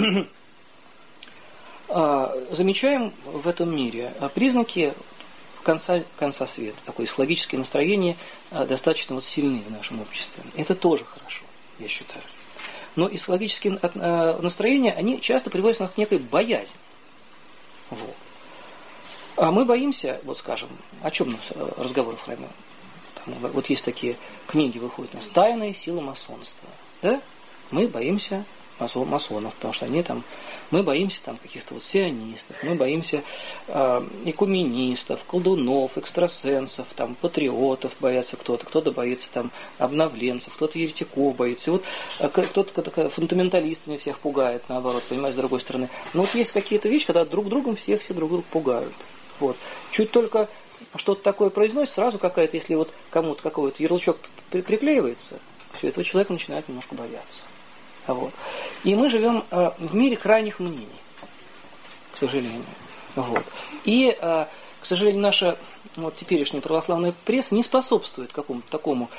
замечаем в этом мире признаки конца света. Такое эсхатологическое настроение достаточно сильны в нашем обществе. Это тоже хорошо, я считаю. Но эсхатологические настроения, они часто приводят нас к некой боязни. Вот. А мы боимся, вот скажем, о чем у нас разговор в храме? Вот есть такие книги, выходят у нас «Тайная сила масонства». Да? Мы боимся масонов, потому что они там, мы боимся там каких-то вот сионистов, мы боимся экуменистов, колдунов, экстрасенсов, там, патриотов боятся кто-то боится там обновленцев, кто-то еретиков боится. И вот кто-то фундаменталистами всех пугает, наоборот, понимаете, с другой стороны. Но вот есть какие-то вещи, когда друг другом все друг друга пугают. Вот. Чуть только что-то такое произносит, сразу какая-то, если вот кому-то какой-то ярлычок приклеивается, все, этого человека начинает немножко бояться. Вот. И мы живем в мире крайних мнений, к сожалению. Вот. И, к сожалению, наша вот, теперешняя православная пресса не способствует какому-то такому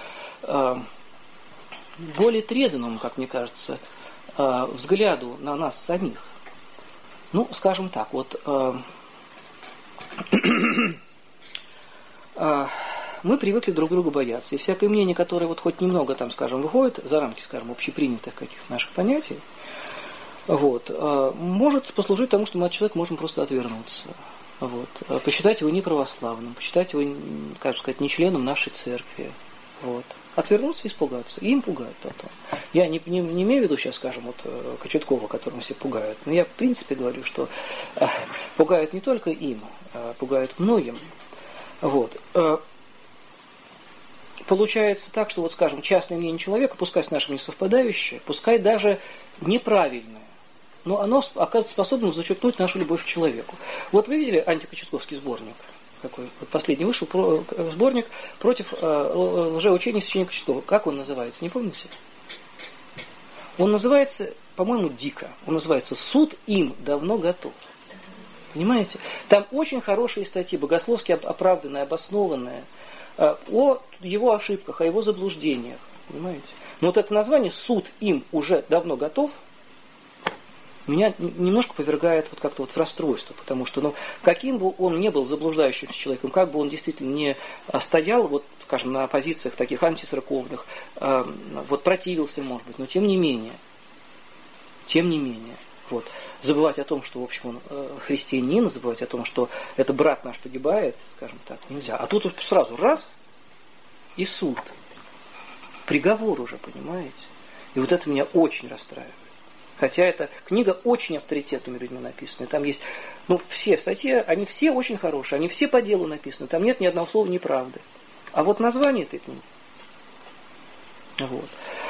более трезвенному, как мне кажется, взгляду на нас самих. Ну, скажем так, вот мы привыкли друг друга бояться. И всякое мнение, которое вот хоть немного, там, скажем, выходит за рамки, скажем, общепринятых каких-то наших понятий, вот, может послужить тому, что мы от человека можем просто отвернуться. Вот, посчитать его неправославным, посчитать его, как сказать, не членом нашей церкви. Вот. Отвернуться и испугаться. И им пугают потом. Я не имею в виду сейчас, скажем, вот Кочеткова, которым все пугают. Но я в принципе говорю, что пугают не только им, а пугают многим. Вот. Получается так, что, вот, скажем, частное мнение человека, пускай с нашим не совпадающее, пускай даже неправильное, но оно оказывается способным зачеркнуть нашу любовь к человеку. Вот вы видели антикочетковский сборник? Какой? Вот последний вышел сборник против лжеучения священника Кочеткова. Как он называется? Не помните? Он называется, по-моему, дико. Он называется «Суд им давно готов». Понимаете? Там очень хорошие статьи, богословски оправданные, обоснованные, о его ошибках, о его заблуждениях. Понимаете? Но вот это название «Суд им уже давно готов» меня немножко повергает вот как-то вот в расстройство, потому что, каким бы он ни был заблуждающимся человеком, как бы он действительно не стоял, вот, скажем, на позициях таких антицерковных, вот противился, может быть, но тем не менее, вот, забывать о том, что, в общем, он христианин, забывать о том, что это брат наш погибает, скажем так, нельзя. А тут сразу раз и суд, приговор уже, понимаете? И вот это меня очень расстраивает. Хотя эта книга очень авторитетными людьми написана. Там есть, все статьи, они все очень хорошие, они все по делу написаны. Там нет ни одного слова неправды. А вот название этой книги. Вот.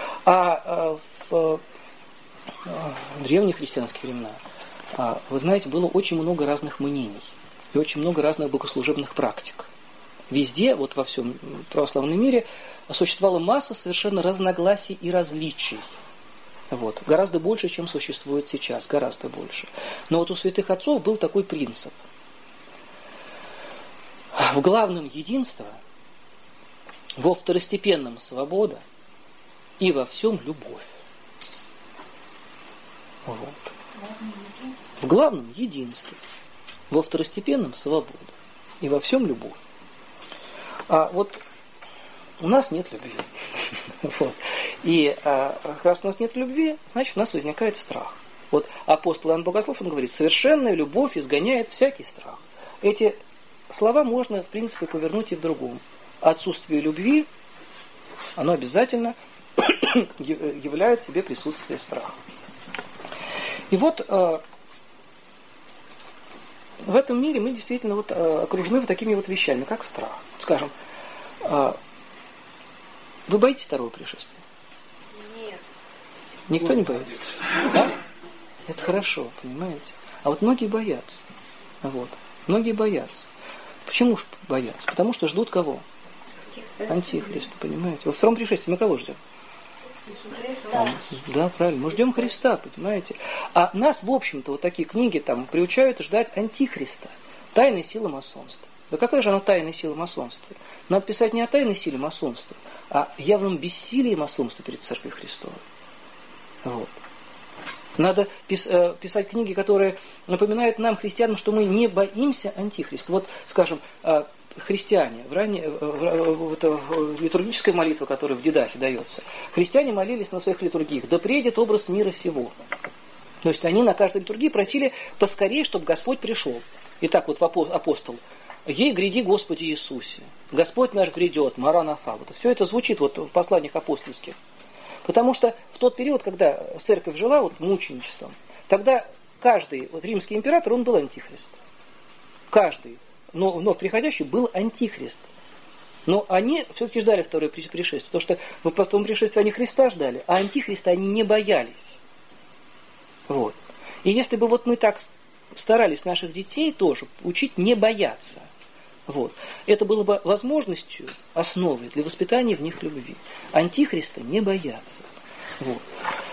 В древних христианских времена, вы знаете, было очень много разных мнений и очень много разных богослужебных практик. Везде, вот во всем православном мире, существовала масса совершенно разногласий и различий. Вот. Гораздо больше, чем существует сейчас, гораздо больше. Но вот у святых отцов был такой принцип. В главном единство, во второстепенном свобода и во всем любовь. Вот. В главном единство, во второстепенном свобода и во всем любовь. А вот у нас нет любви. Вот. И раз у нас нет любви, значит у нас возникает страх. Вот апостол Иоанн Богослов, он говорит, совершенная любовь изгоняет всякий страх. Эти слова можно, в принципе, повернуть и в другом. Отсутствие любви, оно обязательно являет в себе присутствие страха. И вот в этом мире мы действительно вот окружены вот такими вот вещами, как страх. Скажем, вы боитесь второго пришествия? Нет. Никто не боится? Да? Это хорошо, понимаете? А вот многие боятся. Вот. Многие боятся. Почему же боятся? Потому что ждут кого? Антихриста, понимаете? Во втором пришествии мы кого ждем? Христа. Да, правильно. Мы ждем Христа, понимаете? А нас, в общем-то, вот такие книги там приучают ждать Антихриста. Тайная сила масонства. Да какая же она тайная сила масонства? Надо писать не о тайной силе масонства, а о явном бессилии масонства перед Церковью Христовой. Вот. Надо писать книги, которые напоминают нам, христианам, что мы не боимся Антихриста. Вот, скажем, христиане, литургическая молитва, которая в Дидахе дается, христиане молились на своих литургиях: «Да приедет образ мира сего». То есть они на каждой литургии просили поскорее, чтобы Господь пришел. Итак, вот апостол: «Ей гряди, Господи Иисусе, Господь наш грядет, Маранафа». Вот все это звучит вот в посланиях апостольских. Потому что в тот период, когда церковь жила вот мученичеством, тогда каждый вот римский император, он был антихрист. Каждый, но приходящий был антихрист. Но они все-таки ждали второе пришествие, потому что в втором пришествии они Христа ждали, а антихриста они не боялись. Вот. И если бы вот мы так старались наших детей тоже учить не бояться, вот, это было бы возможностью, основой для воспитания в них любви. Антихриста не бояться. Вот.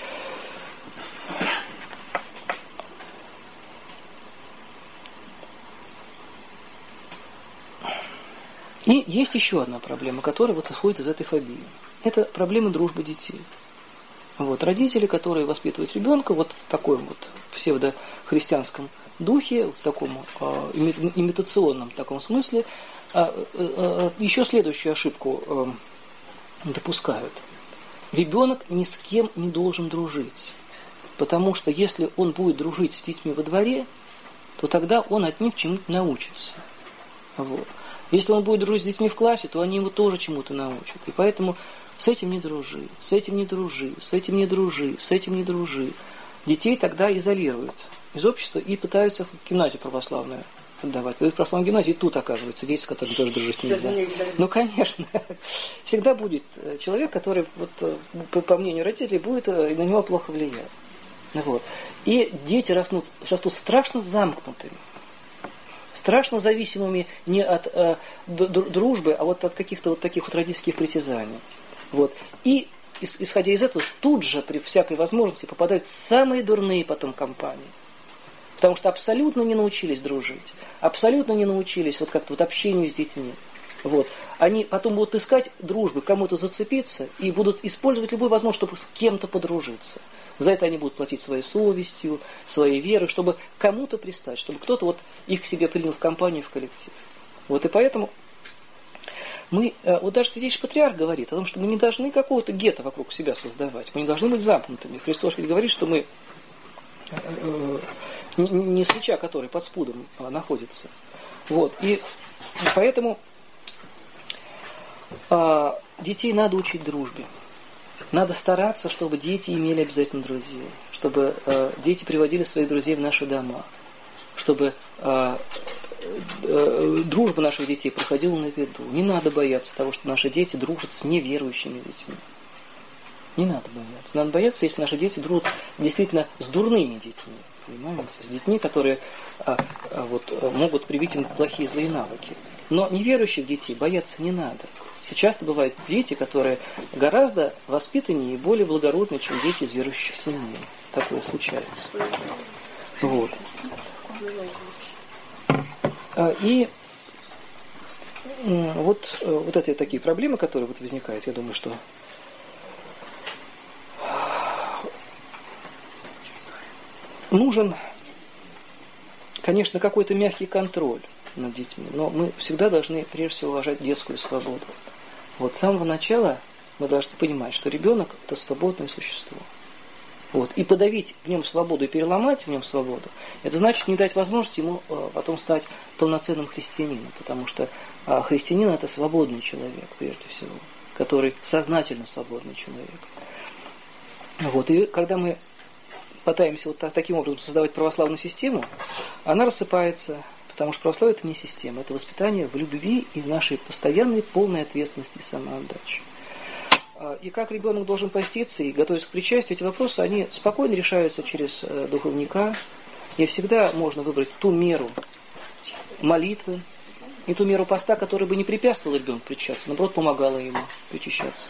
И есть еще одна проблема, которая вот исходит из этой фобии. Это проблема дружбы детей. Вот, родители, которые воспитывают ребенка вот в таком вот псевдохристианском духе, в таком имитационном таком смысле, еще следующую ошибку допускают. Ребенок ни с кем не должен дружить. Потому что если он будет дружить с детьми во дворе, то тогда он от них чему-то научится. Вот. Если он будет дружить с детьми в классе, то они ему тоже чему-то научат. И поэтому с этим не дружи, с этим не дружи, с этим не дружи, с этим не дружи. Детей тогда изолируют из общества и пытаются в гимназию православную отдавать. В православной гимназии тут оказывается дети, с которыми тоже дружить нельзя. Ну, конечно. Всегда будет человек, который, вот, по мнению родителей, будет на него плохо влиять. Вот. И дети растут страшно замкнутыми. Страшно зависимыми не от дружбы, а вот от каких-то вот таких вот родительских притязаний. Вот. И, исходя из этого, тут же при всякой возможности попадают в самые дурные потом компании. Потому что абсолютно не научились дружить. Абсолютно не научились вот как-то вот общению с детьми. Вот. Они потом будут искать дружбы, кому-то зацепиться и будут использовать любую возможность, чтобы с кем-то подружиться. За это они будут платить своей совестью, своей верой, чтобы кому-то пристать, чтобы кто-то вот их к себе принял в компанию, в коллектив. Вот и поэтому мы, вот даже Святейший Патриарх говорит о том, что мы не должны какого-то гетто вокруг себя создавать, мы не должны быть замкнутыми. Христос ведь говорит, что мы не свеча, который под спудом находится. Вот. И поэтому детей надо учить дружбе. Надо стараться, чтобы дети имели обязательно друзей, чтобы дети приводили своих друзей в наши дома, чтобы дружба наших детей проходила на виду. Не надо бояться того, что наши дети дружат с неверующими детьми. Не надо бояться. Надо бояться, если наши дети дружат действительно с дурными детьми. Понимаете? С детьми, которые вот, могут привить им плохие злые навыки. Но неверующих детей бояться не надо. Часто бывают дети, которые гораздо воспитаннее и более благородные, чем дети из верующих семей. Такое случается. Вот. И вот эти такие проблемы, которые вот возникают, я думаю, что нужен, конечно, какой-то мягкий контроль над детьми, но мы всегда должны прежде всего уважать детскую свободу. Вот с самого начала мы должны понимать, что ребенок – это свободное существо. Вот. И подавить в нем свободу, и переломать в нем свободу, это значит не дать возможности ему потом стать полноценным христианином, потому что христианин – это свободный человек, прежде всего, который сознательно свободный человек. Вот. И когда мы пытаемся вот таким образом создавать православную систему, она рассыпается, потому что православие – это не система, это воспитание в любви и в нашей постоянной полной ответственности и самоотдаче. И как ребенок должен поститься и готовиться к причастию, эти вопросы, они спокойно решаются через духовника. И всегда можно выбрать ту меру молитвы и ту меру поста, которая бы не препятствовала ребенку причащаться, наоборот, помогала ему причащаться.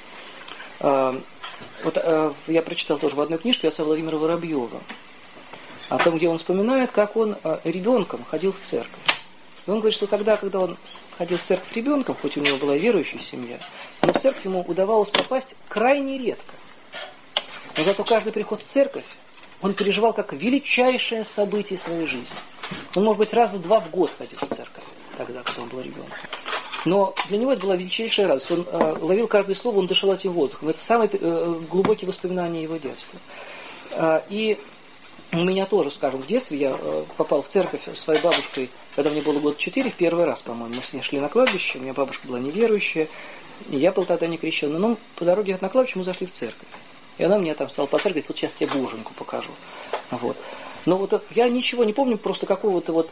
Я прочитал тоже в одной книжке отца Владимира Воробьева, о том, где он вспоминает, как он ребенком ходил в церковь. И он говорит, что тогда, когда он ходил в церковь ребенком, хоть у него была верующая семья, но в церковь ему удавалось попасть крайне редко. Но зато каждый приход в церковь он переживал как величайшее событие своей жизни. Он, может быть, раза 2 в год ходил в церковь, тогда, когда он был ребенком. Но для него это была величайшая радость. Он ловил каждое слово, он дышал этим воздухом. Это самые глубокие воспоминания его детства. И у меня тоже, скажем, в детстве я попал в церковь со своей бабушкой, когда мне было год 4, в первый раз, по-моему. Мы с ней шли на кладбище, у меня бабушка была неверующая, и я был тогда не крещенный. Но по дороге на кладбище мы зашли в церковь. И она мне там стала по церкви, говорит, вот сейчас тебе боженьку покажу. Вот. Но вот я ничего не помню, просто какого-то вот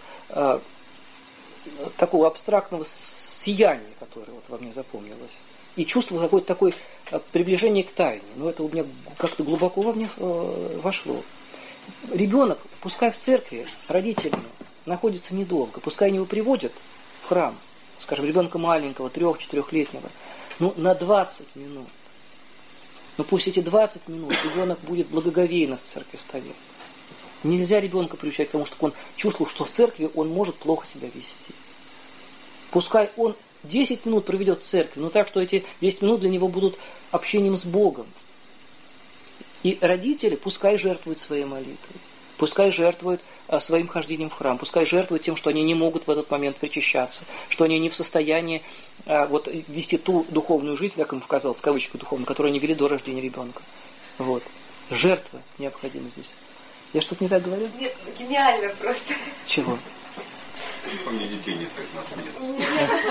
такого абстрактного сияния, которое вот во мне запомнилось. И чувствовал какое-то такое приближение к тайне. Но это у меня как-то глубоко во мне вошло. Ребенок, пускай в церкви родителями находится недолго, пускай его приводят в храм, скажем, ребенка маленького, 3-4-летнего, на 20 минут. Но пусть эти 20 минут ребенок будет благоговейно в церкви стоять. Нельзя ребенка приучать к тому, чтобы он чувствовал, что в церкви он может плохо себя вести. Пускай он 10 минут проведет в церкви, но так, что эти 10 минут для него будут общением с Богом. И родители пускай жертвуют своей молитвой, пускай жертвуют своим хождением в храм, пускай жертвуют тем, что они не могут в этот момент причащаться, что они не в состоянии вести ту духовную жизнь, как им сказал, в кавычках духовную, которую они вели до рождения ребенка. Вот. Жертва необходима здесь. Я что-то не так говорю? Нет, гениально просто. Чего? У меня детей нет, как нас нет.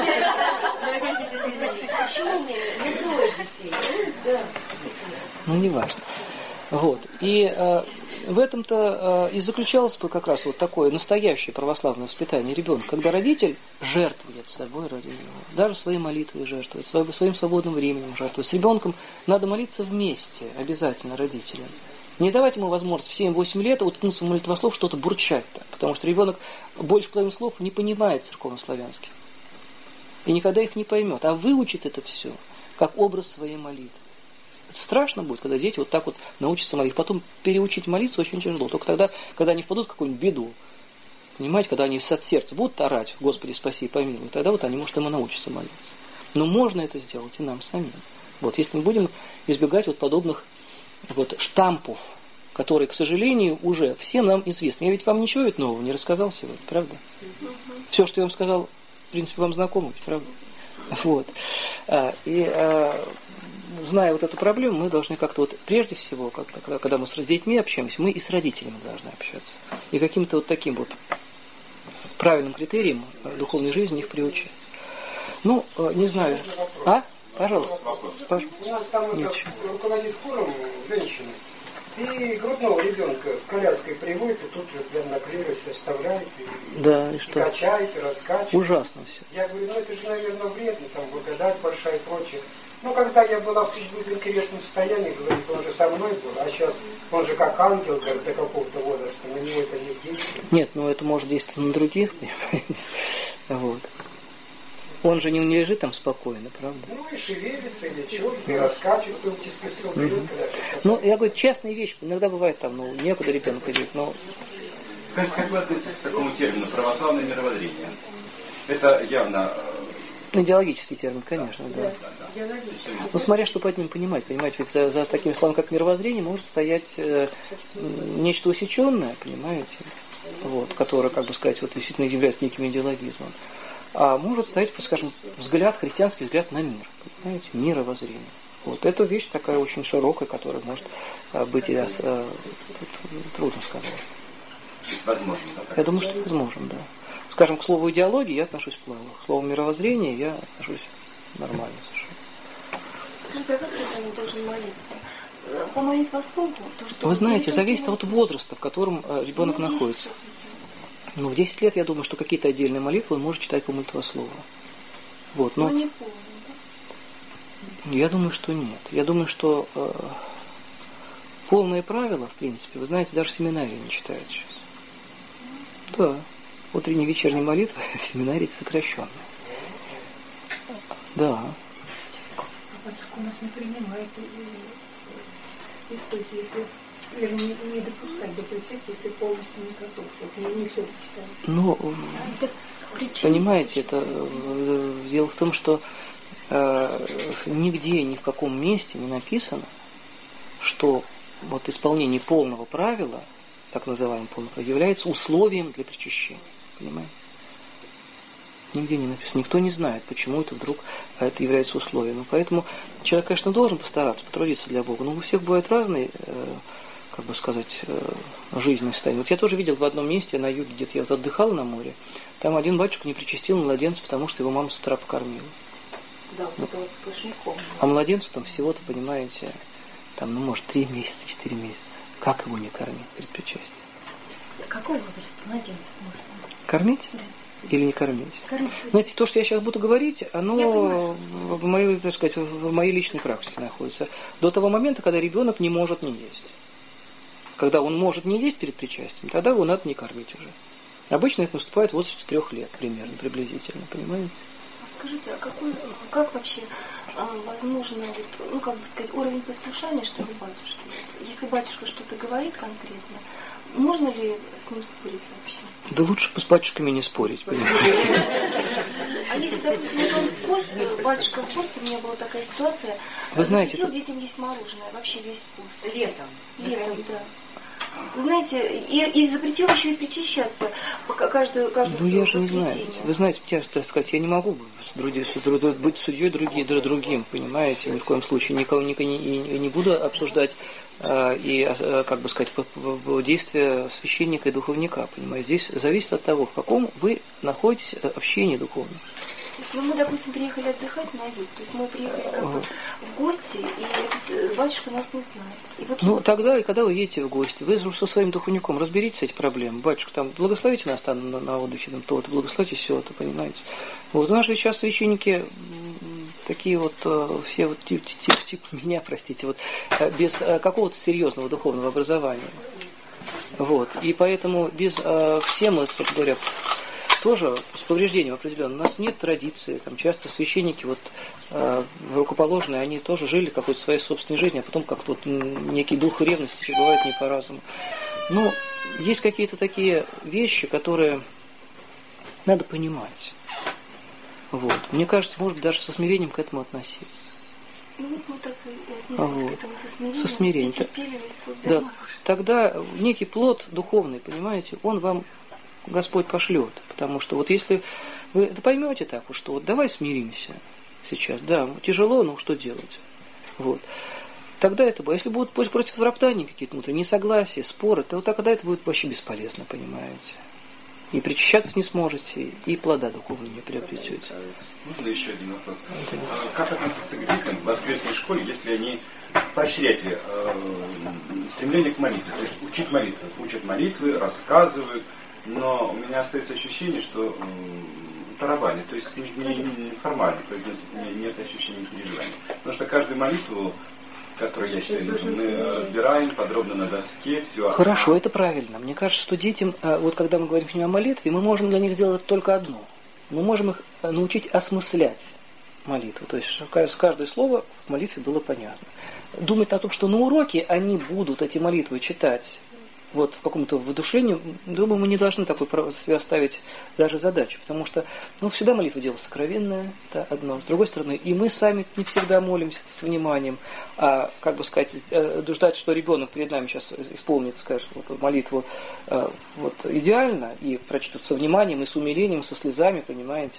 Почему у меня не 2 детей? Да. Не важно. Вот. И в этом-то и заключалось бы как раз вот такое настоящее православное воспитание ребенка, когда родитель жертвует собой ради него, даже своей молитвой жертвует, своим свободным временем жертвует. С ребенком надо молиться вместе, обязательно родителям. Не давать ему возможность в 7-8 лет уткнуться в молитвослов, что-то бурчать так, потому что ребенок больше половины слов не понимает церковно-славянских. И никогда их не поймет, а выучит это все, как образ своей молитвы. Это страшно будет, когда дети вот так вот научатся молиться. Потом переучить молиться очень тяжело. Только тогда, когда они впадут в какую-нибудь беду. Понимаете, когда они от сердца будут орать, Господи, спаси и помилуй, тогда вот они, может, и научатся молиться. Но можно это сделать и нам самим. Вот, если мы будем избегать вот подобных вот штампов, которые, к сожалению, уже всем нам известны. Я ведь вам ничего ведь нового не рассказал сегодня, правда? Все, что я вам сказал, в принципе, вам знакомо, правда? Вот. Зная вот эту проблему, мы должны как-то вот прежде всего, когда мы с детьми общаемся, мы и с родителями должны общаться. И каким-то вот таким вот правильным критерием духовной жизни их приучать. Не знаю. Пожалуйста. У нас там руководит хором женщина. И грудного ребенка с коляской приводит, и тут же прям на клиросе оставляет. И что? Качает, и раскачивает. Ужасно все. Я говорю, это же, наверное, вредно, там благодать большая и прочее. Когда я была в интересном состоянии, говорит, он же со мной был, а сейчас он же как ангел, как до какого-то возраста, на него это не действует. Нет, это может действовать на других, понимаете. Вот. Он же не лежит там спокойно, правда? Ну и шевелится, или что, и раскачивает, кто-нибудь из певцов берет, когда... Ну, я говорю, частная вещь, иногда бывает там, ну, некуда ребенок идет, но... Скажите, как вы относитесь к такому термину православное мировоззрение? Это явно... Идеологический термин, конечно, да. Ну, смотря что под ним понимать, понимаете, ведь за таким словом, как мировоззрение, может стоять нечто усеченное, понимаете, вот, которое, как бы сказать, вот действительно является неким идеологизмом. А может стоять, скажем, взгляд, христианский взгляд на мир, понимаете, мировоззрение. Вот, это вещь такая очень широкая, которая может быть, трудно сказать. То есть возможно, да? Я думаю, что возможно, да. Скажем, к слову идеологии я отношусь плохо. К слову мировоззрения я отношусь нормально совершенно. Скажите, а как ребенок должен молиться? По молитвослову? Вы знаете, зависит от возраста, в котором ребенок находится. Ну, в 10 лет, я думаю, что какие-то отдельные молитвы он может читать по молитвослову. Вот, но не полный, да? Я думаю, что нет. Я думаю, что полные правила, в принципе, вы знаете, даже в семинарии не читают сейчас. Да. Утренней и вечерней молитвы в семинарии сокращенная. Да. Батюшка у нас не принимает если вернее, не допускать до причастия, если полностью не готов. Не все читают. Ну, понимаете, это дело в том, что нигде, ни в каком месте не написано, что вот исполнение полного правила, так называемого полного правила, является условием для причащения. Понимаете? Нигде не написано. Никто не знает, почему это вдруг это является условием. Поэтому человек, конечно, должен постараться, потрудиться для Бога. Но у всех бывают разные, как бы сказать, жизненные состояния. Вот я тоже видел в одном месте, на юге, где-то я вот отдыхал на море, там один батюшка не причастил младенца, потому что его мама с утра покормила. Да, вот это вот сплошняком. А младенцу там всего-то, понимаете, там, ну, может, 3 месяца, 4 месяца. Как его не кормить перед причастием? Какой возраст младенца можно? Кормить? Да. Или не кормить? Кормить. Знаете, то, что я сейчас буду говорить, оно в моей, так сказать, в моей личной практике находится. До того момента, когда ребенок не может не есть. Когда он может не есть перед причастием, тогда его надо не кормить уже. Обычно это наступает в возрасте 3 лет, примерно, приблизительно, понимаете? А скажите, а как вообще возможно, ну, как бы сказать, уровень послушания, что ли, батюшки? Если батюшка что-то говорит конкретно, можно ли с ним спорить вообще? Да лучше с батюшками не спорить, понимаете? А если, допустим, он в пост, батюшка в пост, у меня была такая ситуация, вы знаете, запретил детям есть мороженое, вообще весь пост. Летом, да. Вы знаете, и запретил еще и причащаться каждую ну, я же не знаю. воскресенье. Вы знаете, я, так сказать, я не могу быть судьей другим, понимаете, ни в коем случае. Никого не буду обсуждать как бы сказать, действия священника и духовника, понимаете. Здесь зависит от того, в каком вы находитесь общении духовном. Ну, мы, допустим, приехали отдыхать на юг, то есть мы приехали как бы в гости, и этот батюшка нас не знает. И вот ну, тогда, и когда вы едете в гости, вы со своим духовником разберитесь с этими проблемами. Батюшка, там, благословите нас там на отдыхе, там, то-то, благословите все-то, понимаете. Вот у нас же сейчас священники такие вот, все вот типа меня, простите, вот, без какого-то серьезного духовного образования. Вот, и поэтому без все мы, собственно говоря, тоже с повреждением определенным. У нас нет традиции, там часто священники вот рукоположенные, они тоже жили какой-то своей собственной жизнью, а потом как-то вот некий дух ревности пребывает не по разуму. Ну, есть какие-то такие вещи, которые надо понимать. Вот. Мне кажется, может быть, даже со смирением к этому относиться. Ну вот мы так и отнеслись к этому со смирением. И терпели весь да. Тогда некий плод духовный, понимаете, он вам Господь пошлет. Потому что вот если вы поймете так, что вот давай смиримся сейчас, да, тяжело, но что делать? Вот. Тогда это будет. Если будут против роптания какие-то внутренние несогласия, споры, то тогда это будет вообще бесполезно, понимаете. И причащаться не сможете, и плода духовного не приобретете. Можно еще один вопрос? Да. Как относиться к детям в воскресной школе, если они поощряли стремление к молитве? То есть учить молитвы, учат молитвы, рассказывают, но у меня остается ощущение, что тарабанит, то есть не формально, то есть нет ощущения переживания. Потому что каждую молитву, которую я считаю, мы разбираем подробно на доске, все. Хорошо, это правильно. Мне кажется, что детям, вот когда мы говорим с ними о молитве, мы можем для них сделать только одно. мы можем их научить осмыслять молитву. То есть, чтобы каждое слово в молитве было понятно. Думать о том, что на уроке они будут эти молитвы читать вот в каком-то воодушевлении, думаю, мы не должны такой себе оставить даже задачу, потому что всегда молитва дело сокровенное, это одно. С другой стороны, и мы сами не всегда молимся с вниманием, а, ждать, что ребенок перед нами сейчас исполнит, скажем, молитву идеально, и прочтут со вниманием, и с умилением, и со слезами, понимаете?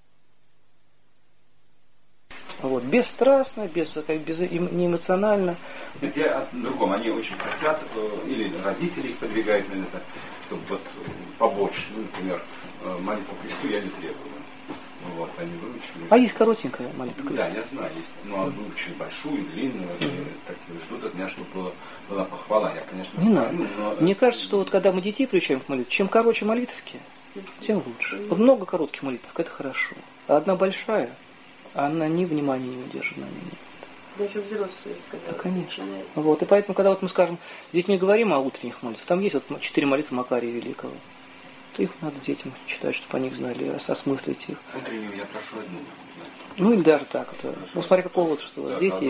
Бесстрастно, неэмоционально. Это я о другом. Они очень хотят, или родители их подвигают на это, чтобы побольше, например, молитву Христу я не требую. Они выучили. А есть коротенькая молитва Христу? Да, я знаю, есть. Но выучили большую, длинную, так ждут от меня, чтобы была похвала. Я, конечно, не надо. Мне кажется, что когда мы детей приучаем к молитве, чем короче молитвки, тем лучше. Много коротких молитвок, это хорошо. А одна большая, она ни внимания не удержит на меня. Даже взрослые, когда конечно. начинают. И поэтому, когда мы скажем, с детьми говорим о утренних молитвах, там есть 4 молитвы Макария Великого, то их надо детям читать, чтобы они знали, осмыслить их. Утреннюю я прошу одну. Или даже так. Смотри, какого возраста у вас дети.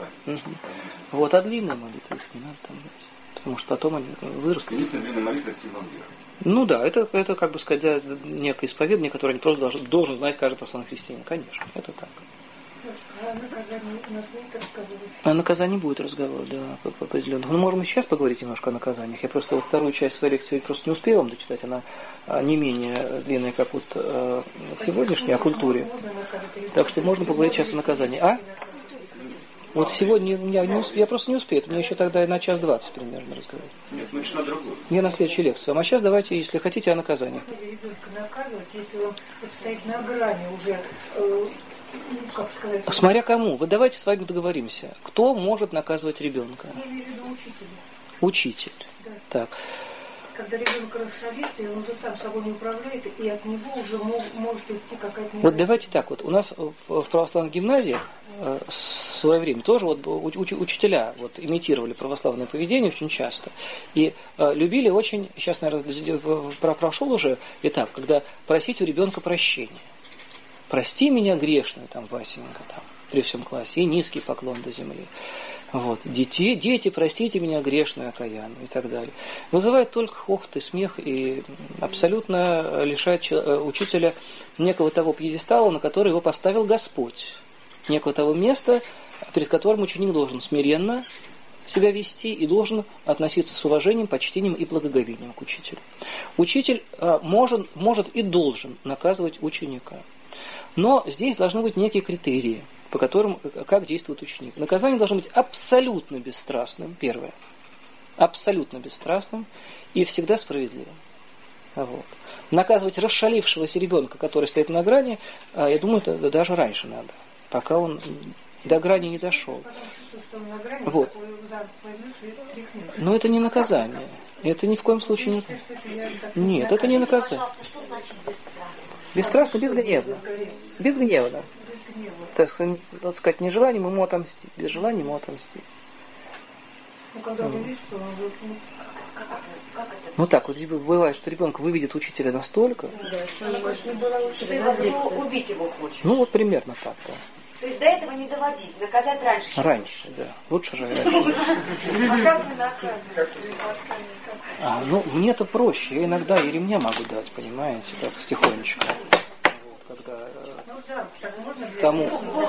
А длинная молитва, их не надо там брать. Потому что потом они вырастут. Единственная длинная молитва – символ веры. Это некое исповедание, которое не просто должен знать каждый православный христианин. Конечно, это так. А наказание у нас будет разговор? О наказании будет разговор, да, по определенному. Можем и сейчас поговорить немножко о наказаниях. Я просто вторую часть своей лекции просто не успел вам дочитать. Она не менее длинная, как сегодняшняя, о культуре. Так что можно поговорить сейчас о наказании. Сегодня я просто не успею. Мне еще тогда на 1:20 примерно разговаривать. Нет, значит, на другую. Я на следующей лекции. А сейчас давайте, если хотите, о наказаниях. Можно ли ребенка наказывать, если он стоит на грани уже, Смотря кому. Давайте с вами договоримся. Кто может наказывать ребенка? Я имею в виду учителя. Учитель. Да. Так. Когда ребенок расшалится, и он уже сам собой не управляет, и от него уже может идти какая-то... Давайте так. У нас в православных гимназиях в свое время тоже учителя имитировали православное поведение очень часто. И любили очень, сейчас, наверное, прошел уже этап, когда просить у ребенка прощения. Прости меня грешную, Васенька, при всем классе, и низкий поклон до земли. Дети, простите меня грешную, окаянную, и так далее. Вызывает только хохот и смех, и абсолютно лишает учителя некого того пьедестала, на который его поставил Господь. Некого того места, перед которым ученик должен смиренно себя вести и должен относиться с уважением, почтением и благоговением к учителю. Учитель может и должен наказывать ученика. Но здесь должны быть некие критерии, по которым, как действует ученик. Наказание должно быть абсолютно бесстрастным, первое. Абсолютно бесстрастным и всегда справедливым. Наказывать расшалившегося ребенка, который стоит на грани, я думаю, это даже раньше надо, пока он до грани не дошел. Но это не наказание. Это ни в коем случае не... Нет, это не наказание. Что значит бесстрастно? Бесстрастно, безгневно. Безгневно. Так сказать, не желанием ему отомстить, без желания ему отомстить. Когда он видит, что он уже... Как это? Бывает, что ребенок выведет учителя настолько... Да, что она больше не была учителем. Убить его хочешь. Примерно так-то. То есть до этого не доводить, наказать раньше. Раньше, да. Лучше же раньше. А как вы наказываете? Мне-то проще. Я иногда и ремня могу дать, понимаете, так, тихонечко. Когда... Тому...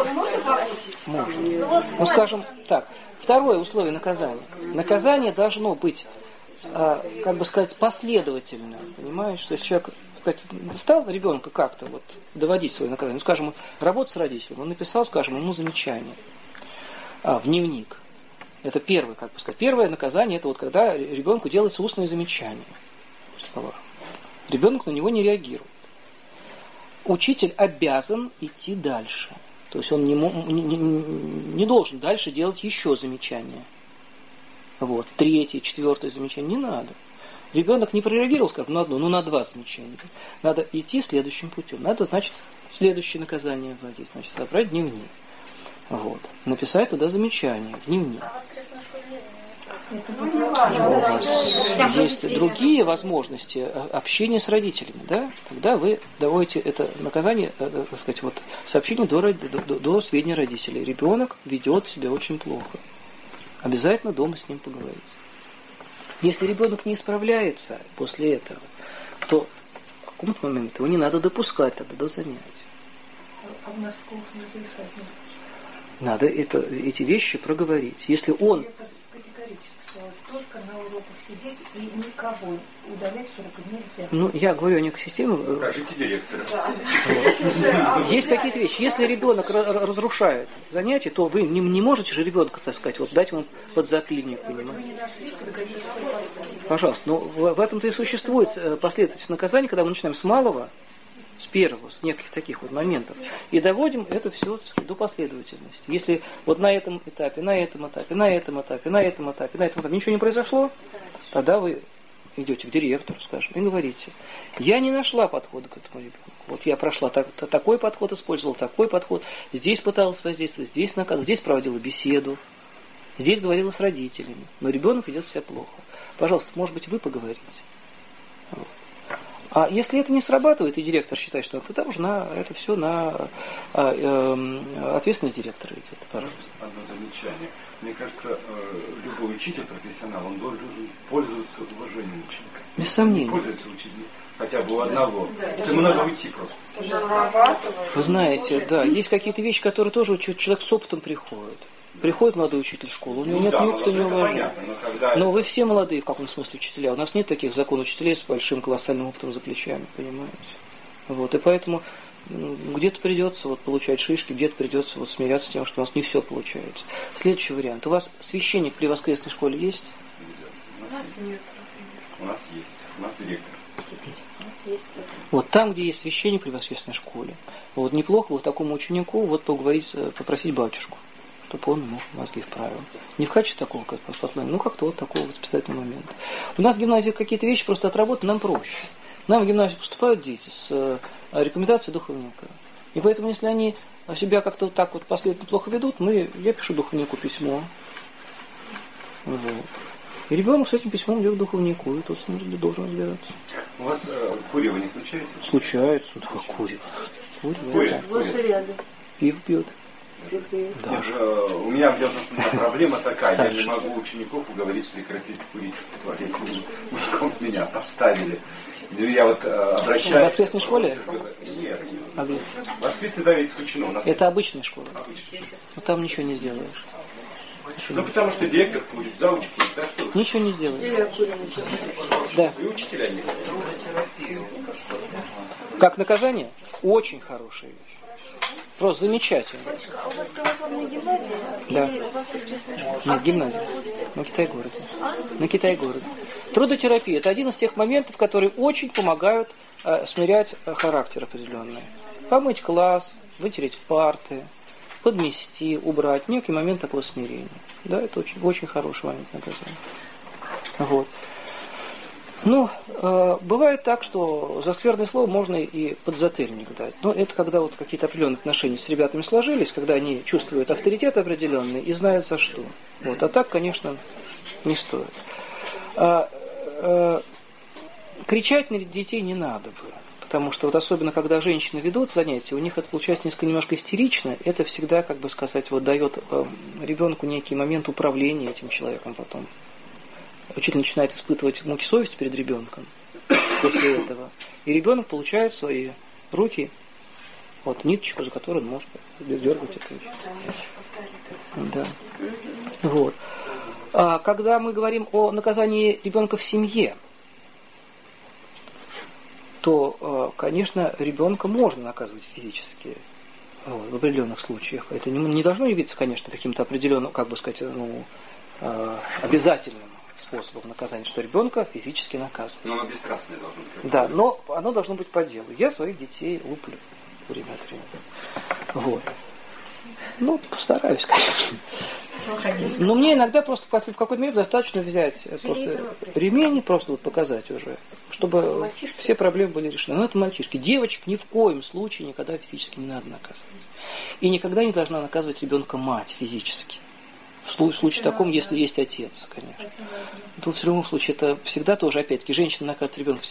Можно. Скажем так. Второе условие наказания. Наказание должно быть, последовательно. Понимаешь? То есть человек... стал ребенка как-то доводить свое наказание. Скажем, работать с родителем. Он написал, ему замечание в дневник. Это первое, первое наказание, это когда ребенку делается устное замечание. Ребенок на него не реагирует. Учитель обязан идти дальше. То есть он не должен дальше делать еще замечания. Третье, четвертое замечание не надо. Ребенок не прореагировал, на одно, на два замечания. Надо идти следующим путем. Надо, следующее наказание вводить. Собрать дневник. Написать туда замечание в дневник. А воскресную школу Есть другие возможности общения с родителями, да? Тогда вы доводите это наказание, так сказать, вот, сообщение до сведения родителей. Ребенок ведет себя очень плохо. Обязательно дома с ним поговорить. Если ребенок не исправляется после этого, то в каком-то момент его не надо допускать тогда до занятий. А в Москву разрешать? Надо эти вещи проговорить. Если он... Только на уроках сидеть и никого удалять с урока нельзя. Ну, я говорю о некой системе. Покажите директора. Есть какие-то вещи. Если ребенок разрушает занятия, то вы не можете же ребенка, так сказать, вот дать ему подзатыльник, понимаете? Пожалуйста, но в этом-то и существует последовательность наказания, когда мы начинаем с малого, с первого, с неких таких вот моментов, и доводим это все до последовательности. Если вот на этом этапе ничего не произошло, тогда вы идете к директору, скажем, и говорите: я не нашла подхода к этому ребенку. Вот я прошла такой подход, использовала такой подход, здесь пыталась воздействовать, здесь наказывала, здесь проводила беседу, здесь говорила с родителями, но ребенок ведет себя плохо. Пожалуйста, может быть, вы поговорите. Вот. А если это не срабатывает, и директор считает, что тогда уже это все на ответственность директора идет. Пожалуйста. Одно замечание. Мне кажется, любой учитель, профессионал, он должен пользоваться уважением ученика. Без сомнений. Пользоваться учителем. Хотя бы у одного. Ему надо уйти просто. Вы знаете, да, есть какие-то вещи, которые тоже человек с опытом приходит. Приходит молодой учитель в школу, у него нет опыта, не уважения. Но вы все молодые, в каком смысле учителя. У нас нет таких законов учителей с большим колоссальным опытом за плечами, понимаете? Вот, и поэтому где-то придется вот получать шишки, где-то придется вот смиряться с тем, что у нас не все получается. Следующий вариант. У вас священник при воскресной школе есть? У нас нет. У нас есть. У нас директор. Вот там, где есть священник при воскресной школе, вот неплохо вот такому ученику вот поговорить, попросить батюшку, чтобы он ему мозги вправил. Не в качестве такого как послания, как-то вот такого воспитательного момента. У нас в гимназии какие-то вещи просто отработаны, нам проще. Нам в гимназию поступают дети с рекомендацией духовника. И поэтому, если они себя как-то вот так вот последовательно плохо ведут, я пишу духовнику письмо. Вот. И ребенок с этим письмом идет к духовнику, и тот с ним должен разбираться. У вас курево не случается? Случается. Курево. Пиво пьет. Да. У меня проблема такая, я не могу учеников уговорить прекратить курить в туалете. Меня поставили. Я вот обращаюсь... В воскресной школе? Нет. Воскресный да, ведь исключено. Это обычная школа. Но там ничего не сделаешь. Потому что директор курит, да, учитель, да, что? Ничего не сделаешь. Да. И учителя нет. Как наказание? Очень хорошая вещь. Просто замечательно. Батюшка, а у вас православная гимназия? Да. Или у вас воскресная школа? Нет, гимназия. На Китай-городе. На Китай-городе. Трудотерапия – это один из тех моментов, которые очень помогают смирять характер определенный. Помыть класс, вытереть парты, подмести, убрать. Некий момент такого смирения. Да, это очень, очень хороший момент наказания. Вот. Бывает так, что за скверное слово можно и подзатыльник дать. Но это когда вот какие-то определенные отношения с ребятами сложились, когда они чувствуют авторитет определенный и знают за что. Вот. А так, конечно, не стоит. Кричать на детей не надо было. Потому что вот особенно, когда женщины ведут занятия, у них это получается немножко истерично. Это всегда, как бы сказать, вот дает ребенку некий момент управления этим человеком потом. Учитель начинает испытывать муки совести перед ребенком после этого. И ребенок получает в свои руки вот ниточку, за которую он может дергать эту вещь. Да. Вот. А когда мы говорим о наказании ребенка в семье, то, конечно, ребенка можно наказывать физически в определенных случаях. Это не должно явиться, конечно, каким-то определенным, как бы сказать, обязательным способом наказания, что ребенка физически наказывают. Но оно бесстрастное должно быть. Да, но оно должно быть по делу. Я своих детей луплю время от времени. Вот. Постараюсь, конечно. Но мне иногда просто в какой-то мере достаточно взять просто ремень и просто вот показать уже, чтобы все проблемы были решены. Но это мальчишки. Девочек ни в коем случае никогда физически не надо наказывать. И никогда не должна наказывать ребенка мать физически. В случае таком, если есть отец, конечно. То в любом случае это всегда тоже, опять-таки, женщина наказывает ребенка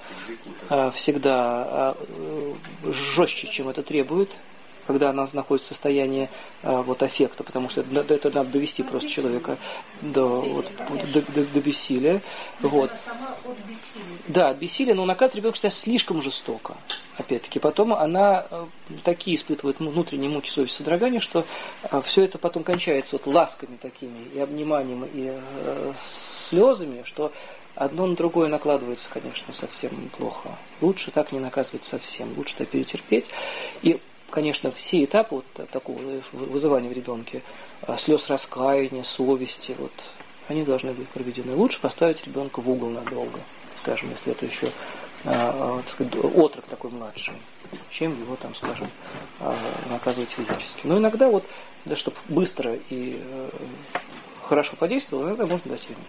всегда жестче, чем это требует, когда она находится в состоянии аффекта, потому что это надо довести просто человека до бессилия. Вот. Да, от бессилия, но наказывает ребенка всегда слишком жестоко. Опять-таки, потом она такие испытывает внутренние муки, совесть, содрогания, что все это потом кончается ласками такими, и обниманием, и слезами, что одно на другое накладывается, конечно, совсем плохо. Лучше так не наказывать совсем, лучше так перетерпеть. И, конечно, все этапы такого вызывания в ребенке, слез раскаяния, совести, они должны быть проведены. Лучше поставить ребенка в угол надолго, скажем, если это еще отрок такой младший, чем его там, скажем, наказывать физически. Но иногда да, чтобы быстро и хорошо подействовало, иногда можно дать время.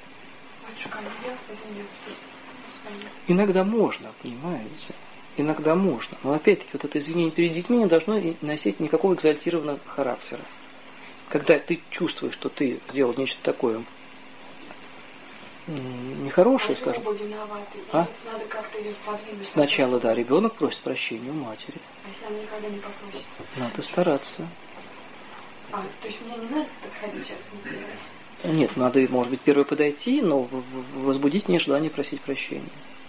Иногда можно, понимаете? Иногда можно. Но опять-таки это извинение перед детьми не должно носить никакого экзальтированного характера. Когда ты чувствуешь, что ты сделал нечто такое нехорошее, скажем. Надо как-то ее сподвигнуть. Сначала, да, ребенок просит прощения у матери. А если она никогда не попросит? Надо стараться. То есть мне не надо подходить сейчас к ней? Нет, надо, может быть, первой подойти, но возбудить не желание просить прощения.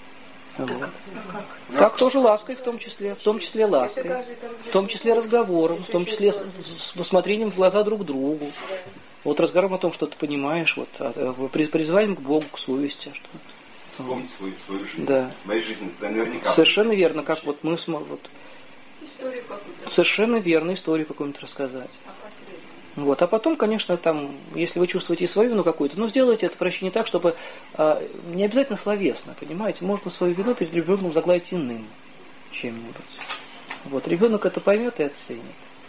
Так тоже лаской в том числе лаской, в том числе разговором, в том числе с посмотрением в глаза друг другу. Разговором о том, что ты понимаешь, призыванием к Богу, к совести. Вспомнить свою жизнь. Да. Моя жизнь наверняка. Совершенно верно, как мы совершенно верно историю какую-нибудь рассказать. А потом, конечно, если вы чувствуете свою вину какую-то, сделайте это прощение так, чтобы не обязательно словесно, понимаете, можно свою вину перед ребенком загладить иным чем-нибудь. Ребенок это поймет и оценит.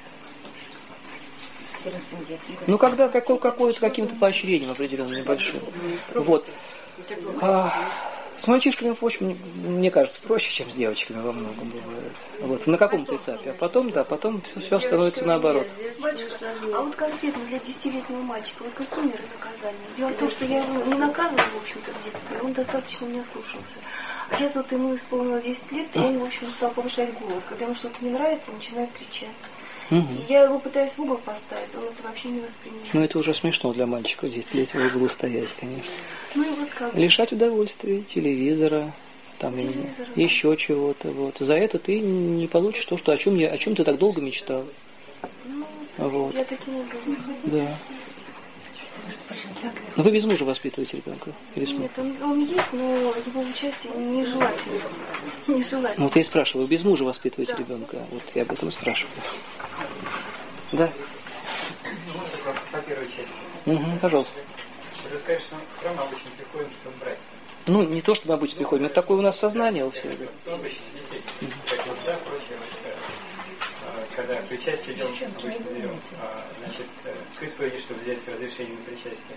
Когда каким-то поощрением определенным небольшим. С мальчишками, в общем, мне кажется, проще, чем с девочками во многом бывает. На каком-то этапе. А потом все становится наоборот. Батюшка, конкретно для 10-летнего мальчика, какие меры наказания? Дело в том, что я его не наказывала, в общем-то, в детстве, он достаточно меня слушался. А сейчас ему исполнилось 10 лет, и он, в общем, стал повышать голос. Когда ему что-то не нравится, он начинает кричать. Я его пытаюсь в угол поставить, он это вообще не воспринимает. Это уже смешно для мальчика, 10 лет в углу стоять, конечно. Как? Лишать удовольствия, телевизора, еще чего-то. За это ты не получишь то, о чем ты так долго мечтал. Я таким образом. Да. Но вы без мужа воспитываете ребенка? Нет, он есть, но его участие нежелательно. Нежелательно. Я и спрашиваю, вы без мужа воспитываете ребенка? Я об этом и спрашиваю. Да. По первой части. Пожалуйста. Вы скажете, что в храм обычно приходим, чтобы брать. Не то, что мы обычно приходим, это такое у нас сознание у всех. Обычно детей, прочее, когда причастие идем, обычно берем, к исповеди, чтобы взять разрешение на причастие.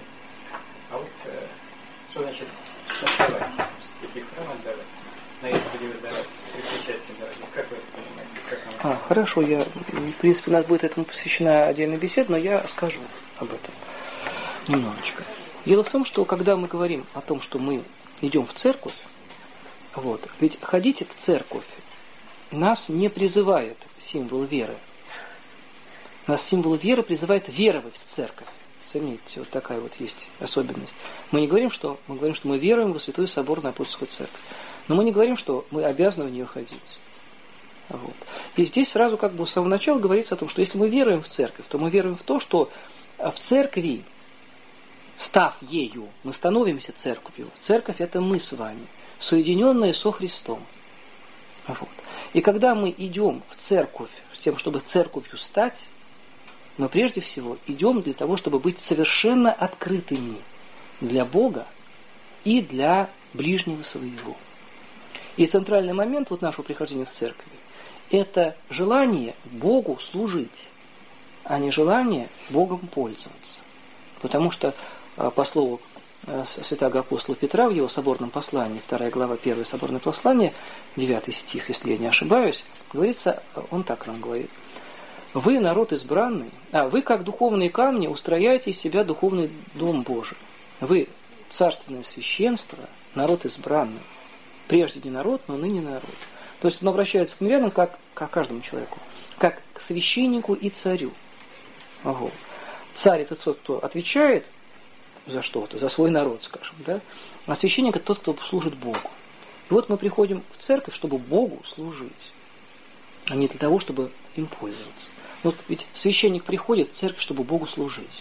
Что значит отдавать? Какие храмы отдавать? На исповеди отдавать, при причастии отдавать? Как вы это понимаете? Хорошо, в принципе, у нас будет этому посвящена отдельная беседа, но я скажу об этом немножечко. Дело в том, что когда мы говорим о том, что мы идем в церковь, ведь ходите в церковь нас не призывает символ веры. Нас символ веры призывает веровать в церковь. Заметьте, такая есть особенность. Мы не говорим, что мы веруем во Святую Соборную Апостольскую Церковь. Но мы не говорим, что мы обязаны в нее ходить. И здесь сразу с самого начала говорится о том, что если мы веруем в церковь, то мы веруем в то, что в церкви, став ею, мы становимся церковью. Церковь это мы с вами, соединенные со Христом. И когда мы идем в церковь с тем, чтобы церковью стать, мы прежде всего идем для того, чтобы быть совершенно открытыми для Бога и для ближнего своего. И центральный момент нашего прихождения в церковь – это желание Богу служить, а не желание Богом пользоваться. Потому что по слову святого апостола Петра в его соборном послании, 2 глава 1 соборное послание, 9 стих, если я не ошибаюсь, говорится, он так нам говорит: Вы народ избранный, вы как духовные камни устрояете из себя духовный дом Божий. Вы царственное священство, народ избранный. Прежде не народ, но ныне народ. То есть он обращается к мирянам как к каждому человеку, как к священнику и царю. Вот. Царь это тот, кто отвечает за что-то, за свой народ, скажем, да? А священник это тот, кто служит Богу. И вот мы приходим в церковь, чтобы Богу служить, а не для того, чтобы им пользоваться. Вот ведь священник приходит в церковь, чтобы Богу служить.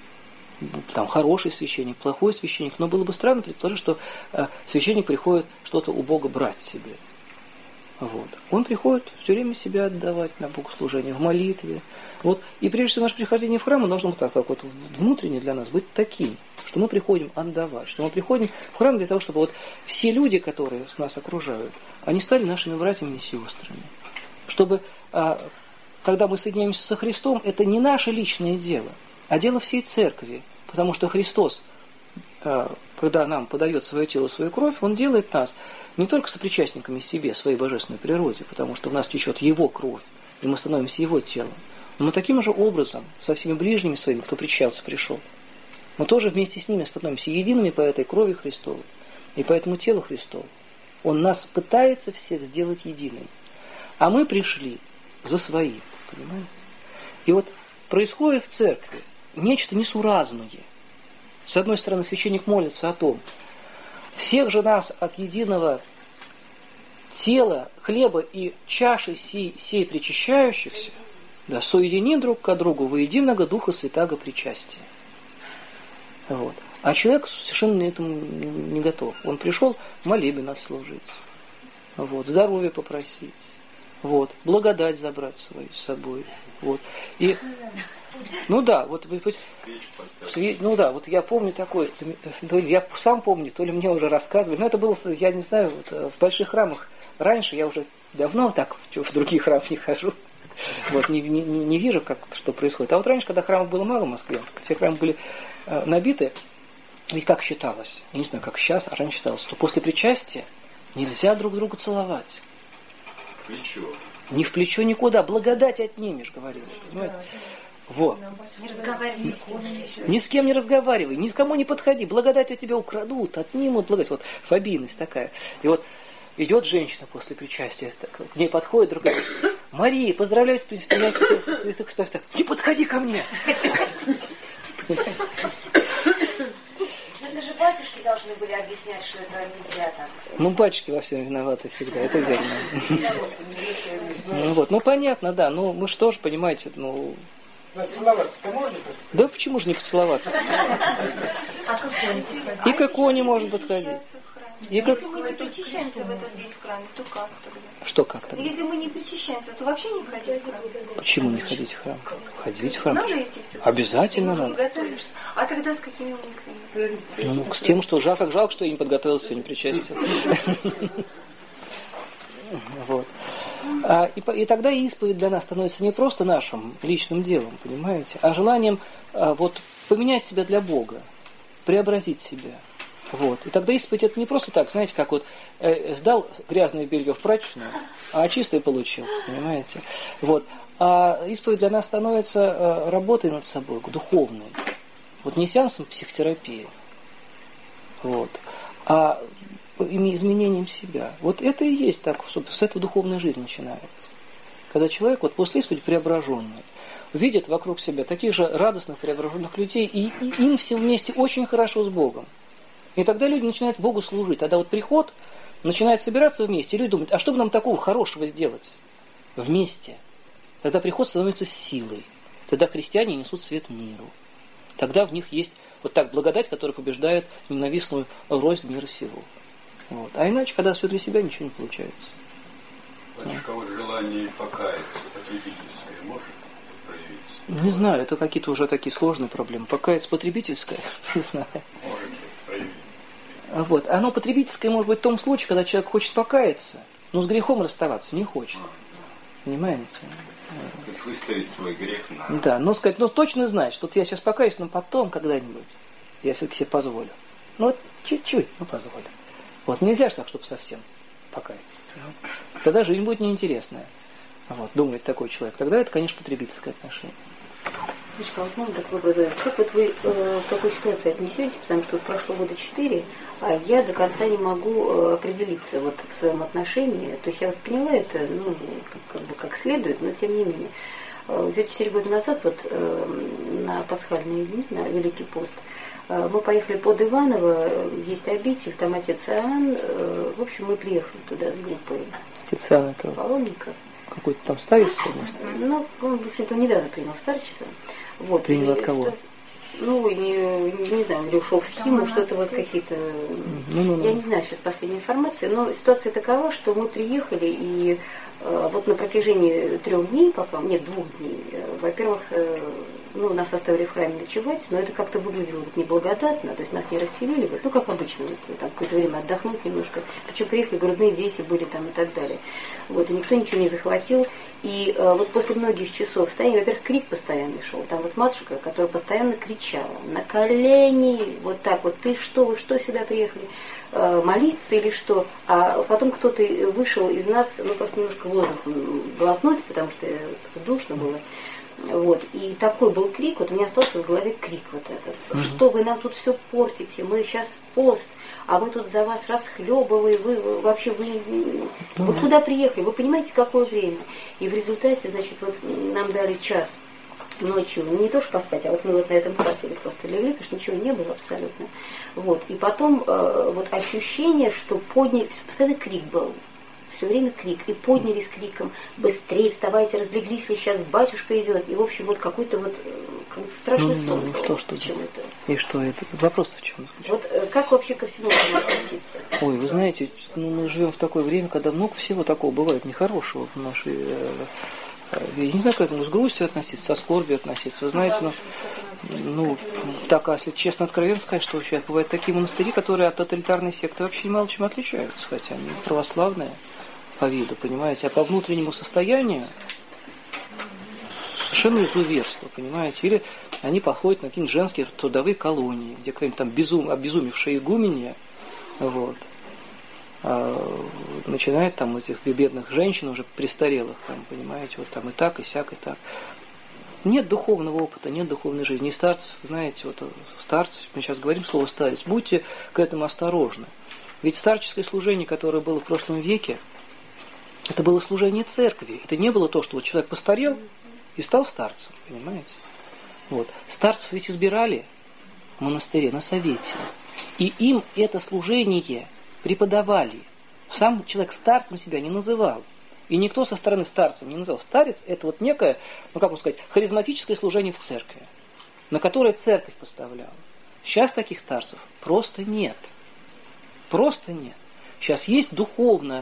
Там хороший священник, плохой священник, но было бы странно предположить, что священник приходит что-то у Бога брать себе. Вот. Он приходит все время себя отдавать на богослужение, в молитве. Вот. И прежде всего наше прихождение в храм должно быть так, как вот внутренне для нас быть таким, что мы приходим отдавать, что мы приходим в храм для того, чтобы вот все люди, которые нас окружают, они стали нашими братьями и сестрами. Чтобы, когда мы соединяемся со Христом, это не наше личное дело, а дело всей церкви. Потому что Христос, когда нам подает свое тело, свою кровь, Он делает нас не только сопричастниками себе, своей божественной природе, потому что в нас течет Его кровь, и мы становимся Его телом. Но мы таким же образом, со всеми ближними своими, кто причащался, пришел, мы тоже вместе с ними становимся едиными по этой крови Христовой и по этому телу Христову. Он нас пытается всех сделать едиными. А мы пришли за своим, понимаете? И вот происходит в церкви нечто несуразное. С одной стороны, священник молится о том, всех же нас от единого тела, хлеба и чаши сей причащающихся, да, соедини друг к другу во единого Духа Святаго причастия. Вот. А человек совершенно этому не готов. Он пришел молебен отслужить, вот, здоровье попросить, вот, благодать забрать с собой. Вот. И ну да, вот я помню такой, я сам помню, то ли мне уже рассказывали, но это было, я не знаю, вот, в больших храмах раньше, я уже давно так в других храмах не хожу, вот, не вижу, что происходит. А вот раньше, когда храмов было мало в Москве, все храмы были набиты, ведь как считалось, я не знаю, как сейчас, а раньше считалось, что после причастия нельзя друг друга целовать. Плечо. Ни в плечо, никуда, благодать отнимешь, говорили, понимаете? Вот. Не разговаривай ни с кем не разговаривай, ни к кому не подходи, благодать от тебя украдут, отнимут благодать. Вот фобийность такая. И вот идет женщина после причастия, так, к ней подходит другая, Мария, поздравляю с принятием святых Христов. Не подходи ко мне! Это же батюшки должны были объяснять, что это нельзя так. Ну, батюшки во всем виноваты всегда, это верно. Ну, понятно, да, ну, мы что же, понимаете, ну... Целоваться-то можно? Да почему же не поцеловаться? И к иконе можно подходить. Если мы не причащаемся в этот день в храме, то как тогда? Что как тогда? Если мы не причащаемся, то вообще не входить в храм. Почему не ходить в храм? Ходить в храм. Надо идти все. Обязательно надо. Готовишься. А тогда с какими мыслями? Ну, с тем, что как жалко, что я не подготовился сегодня причастие. Вот. И тогда исповедь для нас становится не просто нашим личным делом, понимаете, а желанием вот поменять себя для Бога, преобразить себя. Вот. И тогда исповедь это не просто так, знаете, как вот сдал грязное белье в прачечную, а чистое получил, понимаете. Вот. А исповедь для нас становится работой над собой, духовной. Вот не сеансом психотерапии, вот, а изменением себя. Вот это и есть так, чтобы с этого духовная жизнь начинается. Когда человек вот после исповеди преображенный, видит вокруг себя таких же радостных преображенных людей, и им всем вместе очень хорошо с Богом. И тогда люди начинают Богу служить. Тогда вот приход начинает собираться вместе, и люди думают, а что бы нам такого хорошего сделать вместе? Тогда приход становится силой. Тогда христиане несут свет миру. Тогда в них есть вот так благодать, которая побеждает ненавистную рознь мира сего. Вот. А иначе, когда все для себя, ничего не получается. Батюшка, вот желание покаяться, потребительское может проявиться? Не знаю, это какие-то уже такие сложные проблемы. Покаяться потребительское, не знаю. Может проявиться. Вот. Оно потребительское может быть в том случае, когда человек хочет покаяться, но с грехом расставаться не хочет. Понимаете? То есть выставить свой грех на... Да, но сказать, но точно знать, что вот я сейчас покаюсь, но потом когда-нибудь я все-таки себе позволю. Ну вот чуть-чуть, но позволю. Вот нельзя же так, чтобы совсем покаяться. Тогда жизнь будет неинтересная. вот, думает такой человек, тогда это, конечно, потребительское отношение. Мишка, вот можно такой вопрос задать? Как вот вы к такой ситуации отнесетесь? Потому что вот прошло года 4, а я до конца не могу определиться вот в своем отношении. То есть я восприняла это, ну, как бы как следует, но тем не менее. Где-то 4 года назад, вот на пасхальные дни, на Великий пост, мы поехали под Иваново, есть обитель, там отец Иоанн. В общем, мы приехали туда с группой. Отец Иоанн это паломников. Какой-то там старец? Ну, он, в общем-то, недавно принял старчество. Вот. Принял от кого? Ну, не знаю, или ушел в схему, что-то вот какие-то... Я не знаю сейчас последней информации, но ситуация такова, что мы приехали, и вот на протяжении 3 дней, пока, нет, 2 дней, во-первых, ну, нас оставили в храме ночевать, но это как-то выглядело вот неблагодатно, то есть нас не расселили, вот, ну, как обычно, вот, там какое-то время отдохнуть немножко, причем приехали, грудные дети были там и так далее. Вот, и никто ничего не захватил. И вот после многих часов стояния, во-первых, крик постоянно шел. Там вот матушка, которая постоянно кричала на колени, вот так вот, ты что, вы что сюда приехали, молиться или что? А потом кто-то вышел из нас, ну просто немножко воздухом глотнуть, потому что душно было. Вот. И такой был крик, вот у меня остался в голове крик вот этот. Что вы нам тут все портите, мы сейчас пост, а мы тут за вас расхлебываем, вы вообще, вы куда приехали, вы понимаете, какое время? И в результате, значит, вот нам дали час ночью, ну не то что поспать, а вот мы вот на этом кафеле просто легли, потому что ничего не было абсолютно. Вот. И потом вот ощущение, что подняли, постоянно крик был. Все время крик. И поднялись криком: быстрее вставайте, разлеглись ли, сейчас батюшка идет. И, в общем, вот какой-то вот страшный сон был. Что почему-то. И что это? Вопрос-то в чем? Вот как вообще ко всему этому относиться? Ой, вы знаете, мы живем в такое время, когда много всего такого бывает нехорошего в нашей... Я не знаю, как с грустью относиться, со скорбью относиться. Вы знаете, так, если честно, откровенно сказать, что сейчас бывают такие монастыри, которые от тоталитарной секты вообще мало чем отличаются, хотя они православные по виду, понимаете, а по внутреннему состоянию совершенно изуверство, понимаете, или они походят на какие-нибудь женские трудовые колонии, где какая-нибудь там обезумевшая игуменья, вот, начинает там этих бедных женщин уже престарелых, там, понимаете, вот там и так, и сяк, и так. Нет духовного опыта, нет духовной жизни. И старцев, знаете, вот старцев, мы сейчас говорим слово старец, будьте к этому осторожны. Ведь старческое служение, которое было в прошлом веке, это было служение церкви. Это не было то, что вот человек постарел и стал старцем, понимаете? Вот. Старцев ведь избирали в монастыре на совете. И им это служение преподавали. Сам человек старцем себя не называл. И никто со стороны старцем не называл. Старец – это вот некое, ну как можно сказать, харизматическое служение в церкви, на которое церковь поставляла. Сейчас таких старцев просто нет. Просто нет. Сейчас есть духовно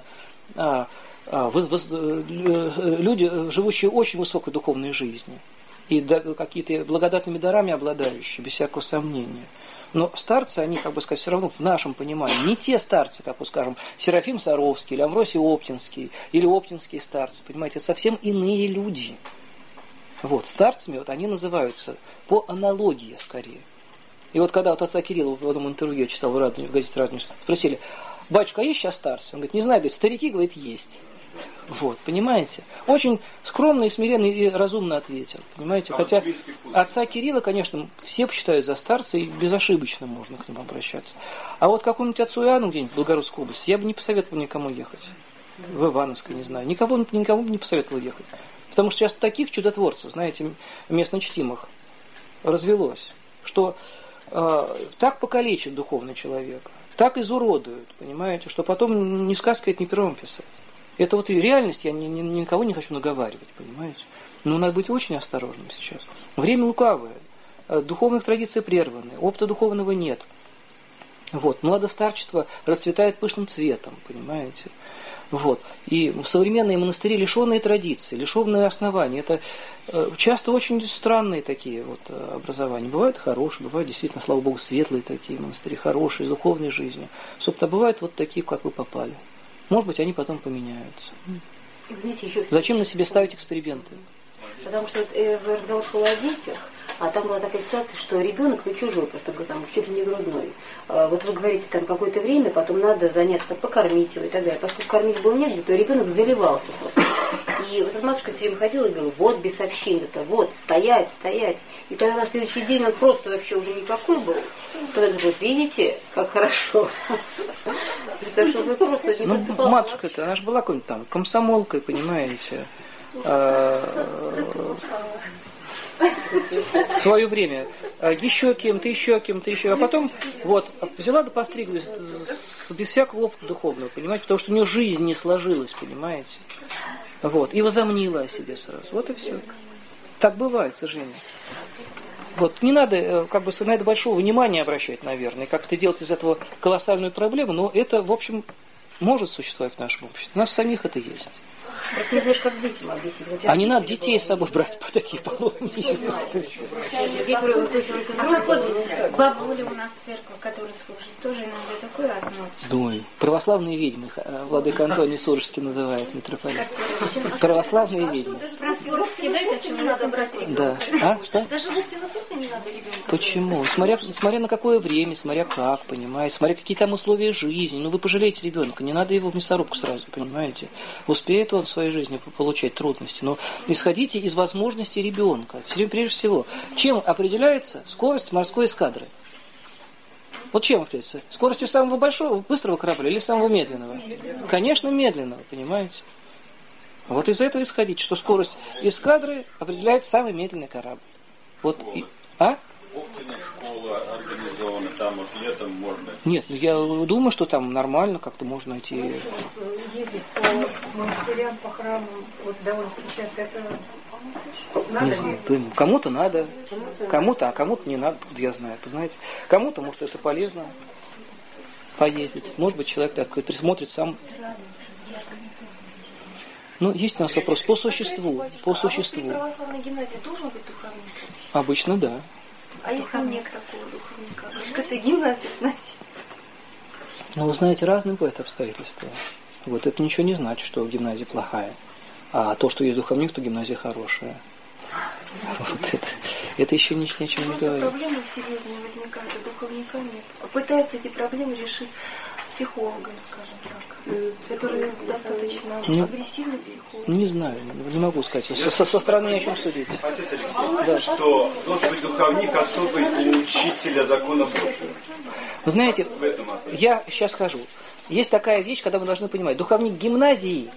люди, живущие очень высокой духовной жизнью, и какие-то благодатными дарами обладающие, без всякого сомнения. Но старцы, они, как бы сказать, все равно в нашем понимании, не те старцы, как, вот, скажем, Серафим Саровский, или Амвросий Оптинский, или оптинские старцы, понимаете, совсем иные люди. Вот, старцами вот они называются по аналогии скорее. И вот когда вот отца Кирилла в одном интервью я читал в газете «Радио», спросили: батюшка, а есть сейчас старцы? Он говорит: не знаю, говорит, старики, говорит, есть. Вот, понимаете? Очень скромно и смиренно и разумно ответил, понимаете? Хотя отца Кирилла, конечно, все почитают за старца, и безошибочно можно к нему обращаться. А вот какому-нибудь отцу Иоанну где-нибудь в Белгородской области я бы не посоветовал никому ехать. В Ивановской, не знаю. Никому бы не посоветовал ехать. Потому что сейчас таких чудотворцев, знаете, местно чтимых развелось, что так покалечит духовный человек, так изуродуют, понимаете, что потом ни сказка, ни пером писать. Это вот и реальность, я никого не хочу наговаривать, понимаете. Но надо быть очень осторожным сейчас. Время лукавое, духовных традиций прерваны, опыта духовного нет. Вот, младостарчество расцветает пышным цветом, понимаете. Вот. И современные монастыри, лишенные традиций, лишенные оснований, это часто очень странные такие вот образования. Бывают хорошие, бывают действительно, слава Богу, светлые такие монастыри, хорошие, с духовной жизнью. Собственно, бывают вот такие, как вы попали. Может быть, они потом поменяются. Знаете, еще зачем на себе ставить эксперименты? Потому что разговор шел о детях, а там была такая ситуация, что ребенок, ну чужой, просто там чуть ли не грудной. Вот вы говорите, там какое-то время, потом надо заняться, покормить его и так далее. Поскольку кормить было негде, то ребенок заливался просто. И вот эта матушка все время ходила и говорила, вот бесовщина-то, вот, стоять, стоять. И когда на следующий день он просто вообще уже никакой был, то я говорю, вот видите, как хорошо. Так что вы просто не просыпался. Матушка-то, она же была какой-нибудь там комсомолкой, понимаете. В свое время еще кем-то, еще. А потом вот взяла да постриглась без всякого опыта духовного, понимаете, потому что у нее жизнь не сложилась, понимаете. Вот, и возомнила о себе сразу. Вот и все. Так бывает, к сожалению. Вот, не надо, как бы, на это большого внимания обращать, наверное, как-то делать из этого колоссальную проблему, но это, в общем, может существовать в нашем обществе. У нас самих это есть. Просто не знаешь, как детям объяснить. А не надо детей с собой брать по такие паломничества. Бабуля у нас в церкви, которая служит, тоже иногда такое одно. Ой, православные ведьмы, владыка Антоний Сурожский называет митрополит. Православные ведьмы. Да. А, что? Даже локти на вкусе не надо ребенку. Почему? Смотря на какое время, смотря как, понимаете, смотря какие там условия жизни. Ну вы пожалеете ребенка, не надо его в мясорубку сразу, понимаете. Успеет он в своей жизни получать трудности. Но исходите из возможностей ребенка. Прежде всего, чем определяется скорость морской эскадры? Вот чем определяется? Скоростью самого большого, быстрого корабля или самого медленного? Конечно, медленного, понимаете? Вот из этого исходить, что скорость эскадры определяет самый медленный корабль. Вот а? Школа организована, там вот летом можно. Нет, я думаю, что там нормально как-то можно найти. Ездить по монастырям, по храмам, вот довольно-таки часто это надо. Не знаю, кому-то надо, кому-то, а кому-то не надо, я знаю, знаете. Кому-то, может, это полезно поездить. Может быть, человек так присмотрит сам. Ну, есть у нас вопрос по существу. По существу. А в православной гимназии должен быть духовник? Обычно да. А если нет такого духовника, как это гимназия относится? Ну, вы знаете, разные бывают обстоятельства. Вот это ничего не значит, что гимназия плохая. А то, что есть духовник, то гимназия хорошая. Вот это еще ни о чем не говорит. Проблемы серьезные возникают, а духовника нет. Пытаются эти проблемы решить психологом, скажем так, которые достаточно агрессивный психолог. Не знаю, не могу сказать. Со стороны о чем судить. Отец Алексей, да. Что должен быть духовник особый у учителя закона Божьего. Вы знаете, я сейчас скажу. Есть такая вещь, когда мы должны понимать, духовник гимназии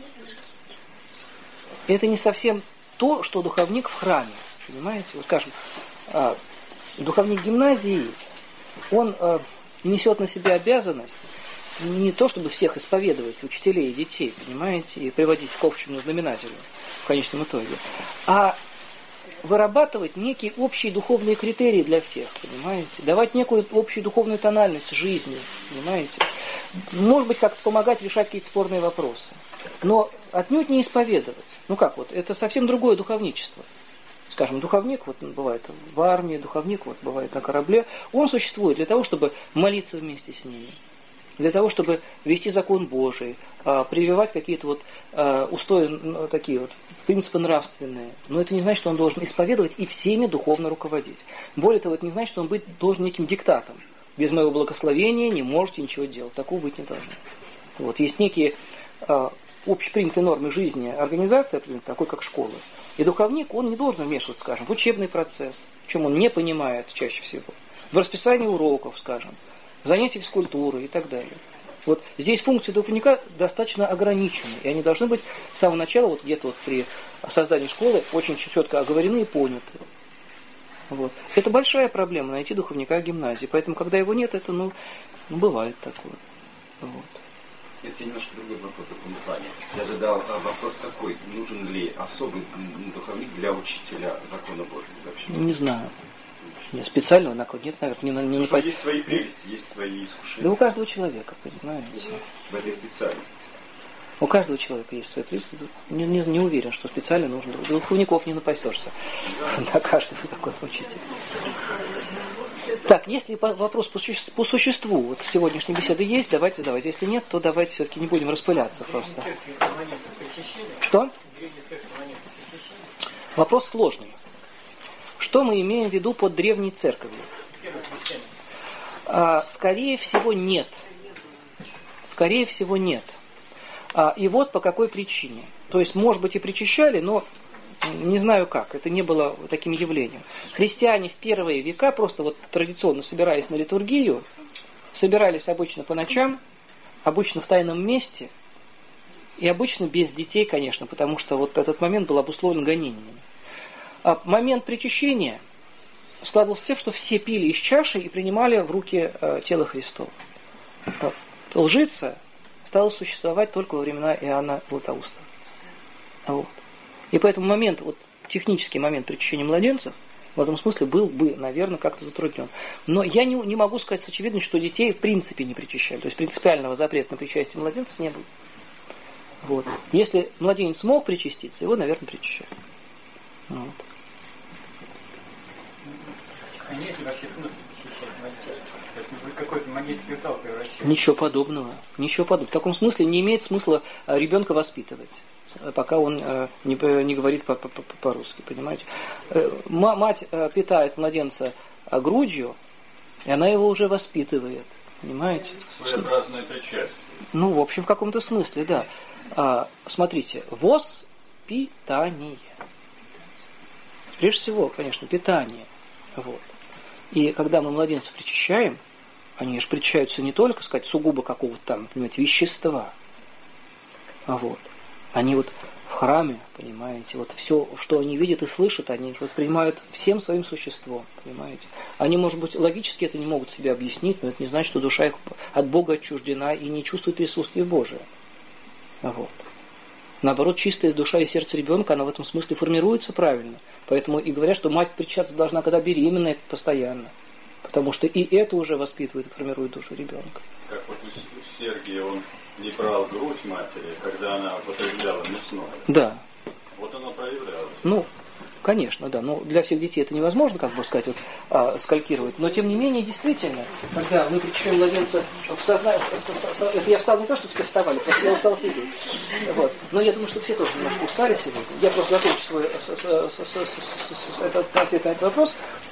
это не совсем то, что духовник в храме. Понимаете? Вот скажем, духовник гимназии, он несет на себя обязанность не то, чтобы всех исповедовать, учителей и детей, понимаете, и приводить к общему знаменателю в конечном итоге, а вырабатывать некие общие духовные критерии для всех, понимаете, давать некую общую духовную тональность жизни, понимаете, может быть, как-то помогать решать какие-то спорные вопросы, но отнюдь не исповедовать. Ну как вот, это совсем другое духовничество. Скажем, духовник, вот бывает в армии, духовник вот бывает на корабле, он существует для того, чтобы молиться вместе с ними, для того, чтобы вести закон Божий, прививать какие-то вот устои, такие вот принципы нравственные. Но это не значит, что он должен исповедовать и всеми духовно руководить. Более того, это не значит, что он должен неким диктатом. Без моего благословения не можете ничего делать. Такого быть не должно. Вот. Есть некие общепринятые нормы жизни организации, такой как школа. И духовник, он не должен вмешиваться, скажем, в учебный процесс, в чем он не понимает чаще всего, в расписание уроков, скажем, в занятия физкультуры и так далее. Вот здесь функции духовника достаточно ограничены, и они должны быть с самого начала, вот где-то вот при создании школы, очень четко оговорены и поняты. Вот. Это большая проблема, найти духовника в гимназии, поэтому, когда его нет, это, бывает такое. Вот. Это немножко другой вопрос в таком плане. Я задал вопрос такой, нужен ли особый духовник для учителя закона Божьего вообще? Не знаю. Нет, специального накладу нет, наверное, не есть свои прелести, есть свои искушения. Да у каждого человека, понимаете. В этой специальности. У каждого человека есть свои прелести. Не уверен, что специально нужно. Духовников не напасешься на каждого законного учителя. Так, если вопрос по существу вот сегодняшней беседы есть, давайте задавайте. Если нет, то давайте все-таки не будем распыляться просто. Что? Вопрос сложный. Что мы имеем в виду под древней церковью? Скорее всего, нет. Скорее всего, нет. И вот по какой причине. То есть, может быть, и причащали, но не знаю как. Это не было таким явлением. Христиане в первые века просто вот традиционно собираясь на литургию, собирались обычно по ночам, обычно в тайном месте, и обычно без детей, конечно, потому что вот этот момент был обусловлен гонениями. А момент причащения складывался тем, что все пили из чаши и принимали в руки тело Христово. Лжица стала существовать только во времена Иоанна Златоуста. Вот. И поэтому момент, вот технический момент причащения младенцев в этом смысле был бы, наверное, как-то затруднен. Но я не могу сказать с очевидностью, что детей в принципе не причащали. То есть принципиального запрета на причастие младенцев не было. Вот. Если младенец мог причаститься, его, наверное, причащали. Вот. А нет ли вообще смысла причащать младенцев? То есть вы какой-то магический ритуал превращаете? Ничего подобного. Ничего подобного. В таком смысле не имеет смысла ребенка воспитывать, пока он не говорит по-русски, понимаете? Мать питает младенца грудью, и она его уже воспитывает, понимаете? Своеобразное причастие. Ну, в общем, в каком-то смысле, да. Смотрите, воспитание. Прежде всего, конечно, питание. Вот. И когда мы младенцев причащаем, они же причащаются не только, сказать, сугубо какого-то там, понимаете, вещества. Вот. Они вот в храме, понимаете, вот все, что они видят и слышат, они воспринимают всем своим существом, понимаете. Они, может быть, логически это не могут себе объяснить, но это не значит, что душа их от Бога отчуждена и не чувствует присутствия Божия. Вот. Наоборот, чистая душа и сердце ребенка, она в этом смысле формируется правильно. Поэтому и говорят, что мать причащаться должна, когда беременная, постоянно. Потому что и это уже воспитывает и формирует душу ребенка. Как вот у Сергия, он не брал грудь матери, когда она употребляла мясное. Да. Вот оно проявлялось. Ну, конечно, да. Но для всех детей это невозможно, как бы сказать, вот, скалькировать. Но тем не менее, действительно, когда мы причащаем младенца в сознании, это я встал не то, чтобы все вставали, просто я устал сидеть. Вот. Но я думаю, что все тоже немножко устали сегодня. Я просто закончу свой ответ на этот вопрос.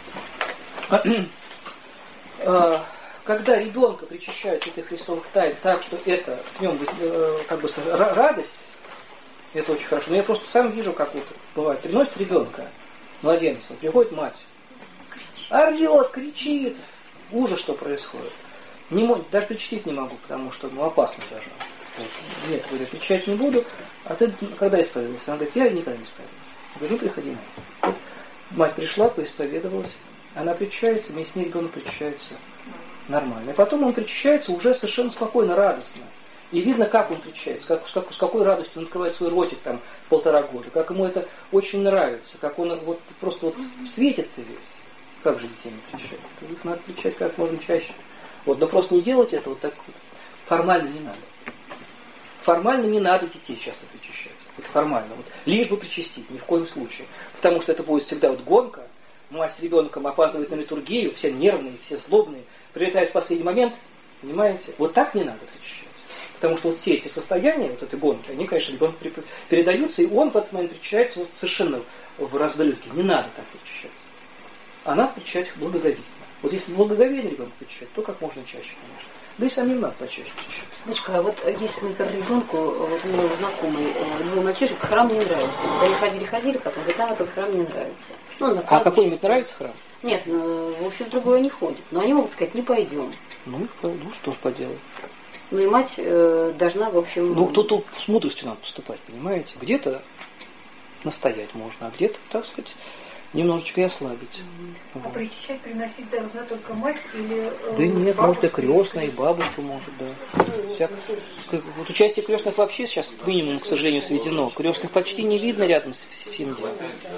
Когда ребенка причащают этих христовых тайн так, что это в нем как бы радость, это очень хорошо. Но я просто сам вижу, как вот бывает. Приносит ребенка, младенца, приходит мать, орет, кричит. Ужас, что происходит. Даже причастить не могу, потому что опасно даже. Нет, говорю, причащать не буду. А ты когда исповедовался? Она говорит, я никогда не исповедовалась. Я говорю, приходи, мать. Вот мать пришла, поисповедовалась. Она причащается, вместе с ней ребенок причащается нормально. И потом он причащается уже совершенно спокойно, радостно. И видно, как он причащается, с какой радостью он открывает свой ротик там 1,5 года, как ему это очень нравится, как он вот просто вот светится весь. Как же детей не причащать? Их надо причащать как можно чаще. Вот, но просто не делать это вот так вот. Формально не надо. Формально не надо детей часто причащать. Это формально. Вот, лишь бы причастить, ни в коем случае. Потому что это будет всегда вот гонка. Мать с ребенком опаздывает на литургию, все нервные, все злобные, прилетают в последний момент, понимаете? Вот так не надо причащать. Потому что вот все эти состояния, вот этой гонки, они, конечно, ребенку передаются, и он в этот момент причащается вот совершенно в раздрызге. Не надо так причащать. А надо причащать благоговейно. Вот если благоговейно ребенок причащать, то как можно чаще, конечно. Да и самим надо почаще причащать. Дочка, а вот если, например, ребенку, вот у моего знакомый, его мальчишек храм не нравится. Когда они ходили, потом говорит, нам этот храм не нравится. Ну, а какой-нибудь нравится храм? Нет, ну, в общем, другое не ходит. Но они могут сказать, не пойдем. Ну что ж поделать. Ну и мать должна, в общем... Ну, тут с мудростью надо поступать, понимаете? Где-то настоять можно, а где-то, так сказать, немножечко и ослабить. А причащать, приносить должна только мать или... Да нет, может и крестная, и бабушка может, да. Вот участие крестных вообще сейчас к минимуму, к сожалению, сведено. Крестных почти не видно рядом с всем делом.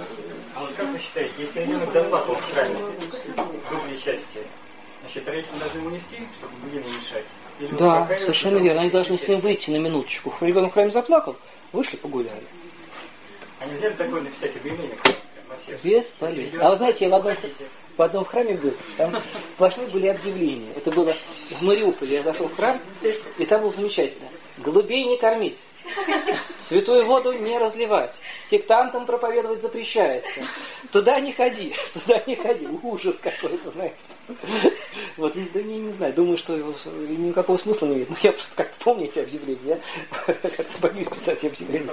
А вот как вы считаете, если ребенок доплакал в храме доброе счастье, значит, родители должны ему нести, чтобы мне не мешать? Или да, совершенно верно. Они должны с ним выйти на минуточку. Ребенок в храме заплакал, вышли, погуляли. А нельзя ли такое написать объявление? Бесполезно. А вы знаете, я в одном храме был, там сплошные были объявления. Это было в Мариуполе. Я зашел в храм, и там было замечательно. голубей не кормить, святую воду не разливать, сектантам проповедовать запрещается, туда не ходи, сюда не ходи, ужас какой-то, знаете. Вот, да не знаю, думаю, что никакого смысла не видно. Я просто как-то помню эти объявления, я как-то боюсь писать объявления.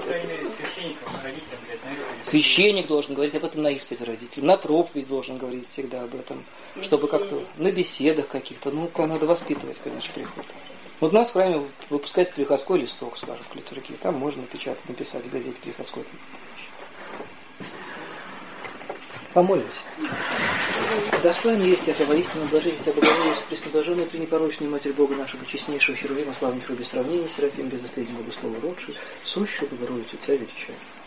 Священник должен говорить об этом на исповеди родителям, на проповедь должен говорить всегда об этом, чтобы как-то на беседах каких-то, надо воспитывать, конечно, приход. Вот у нас в храме выпускается приходской листок, скажем, к литургии. Там можно написать в газете приходской. Помолимся. Достойно есть это воистину блажение тебя, Богородица, пресноблаженная, пренепорочная Матерь Бога нашего, честнейшего Херувима, славнейшего без сравнения, Серафим, без наследия Богослова родший, сущую Богородицу тебя величаю.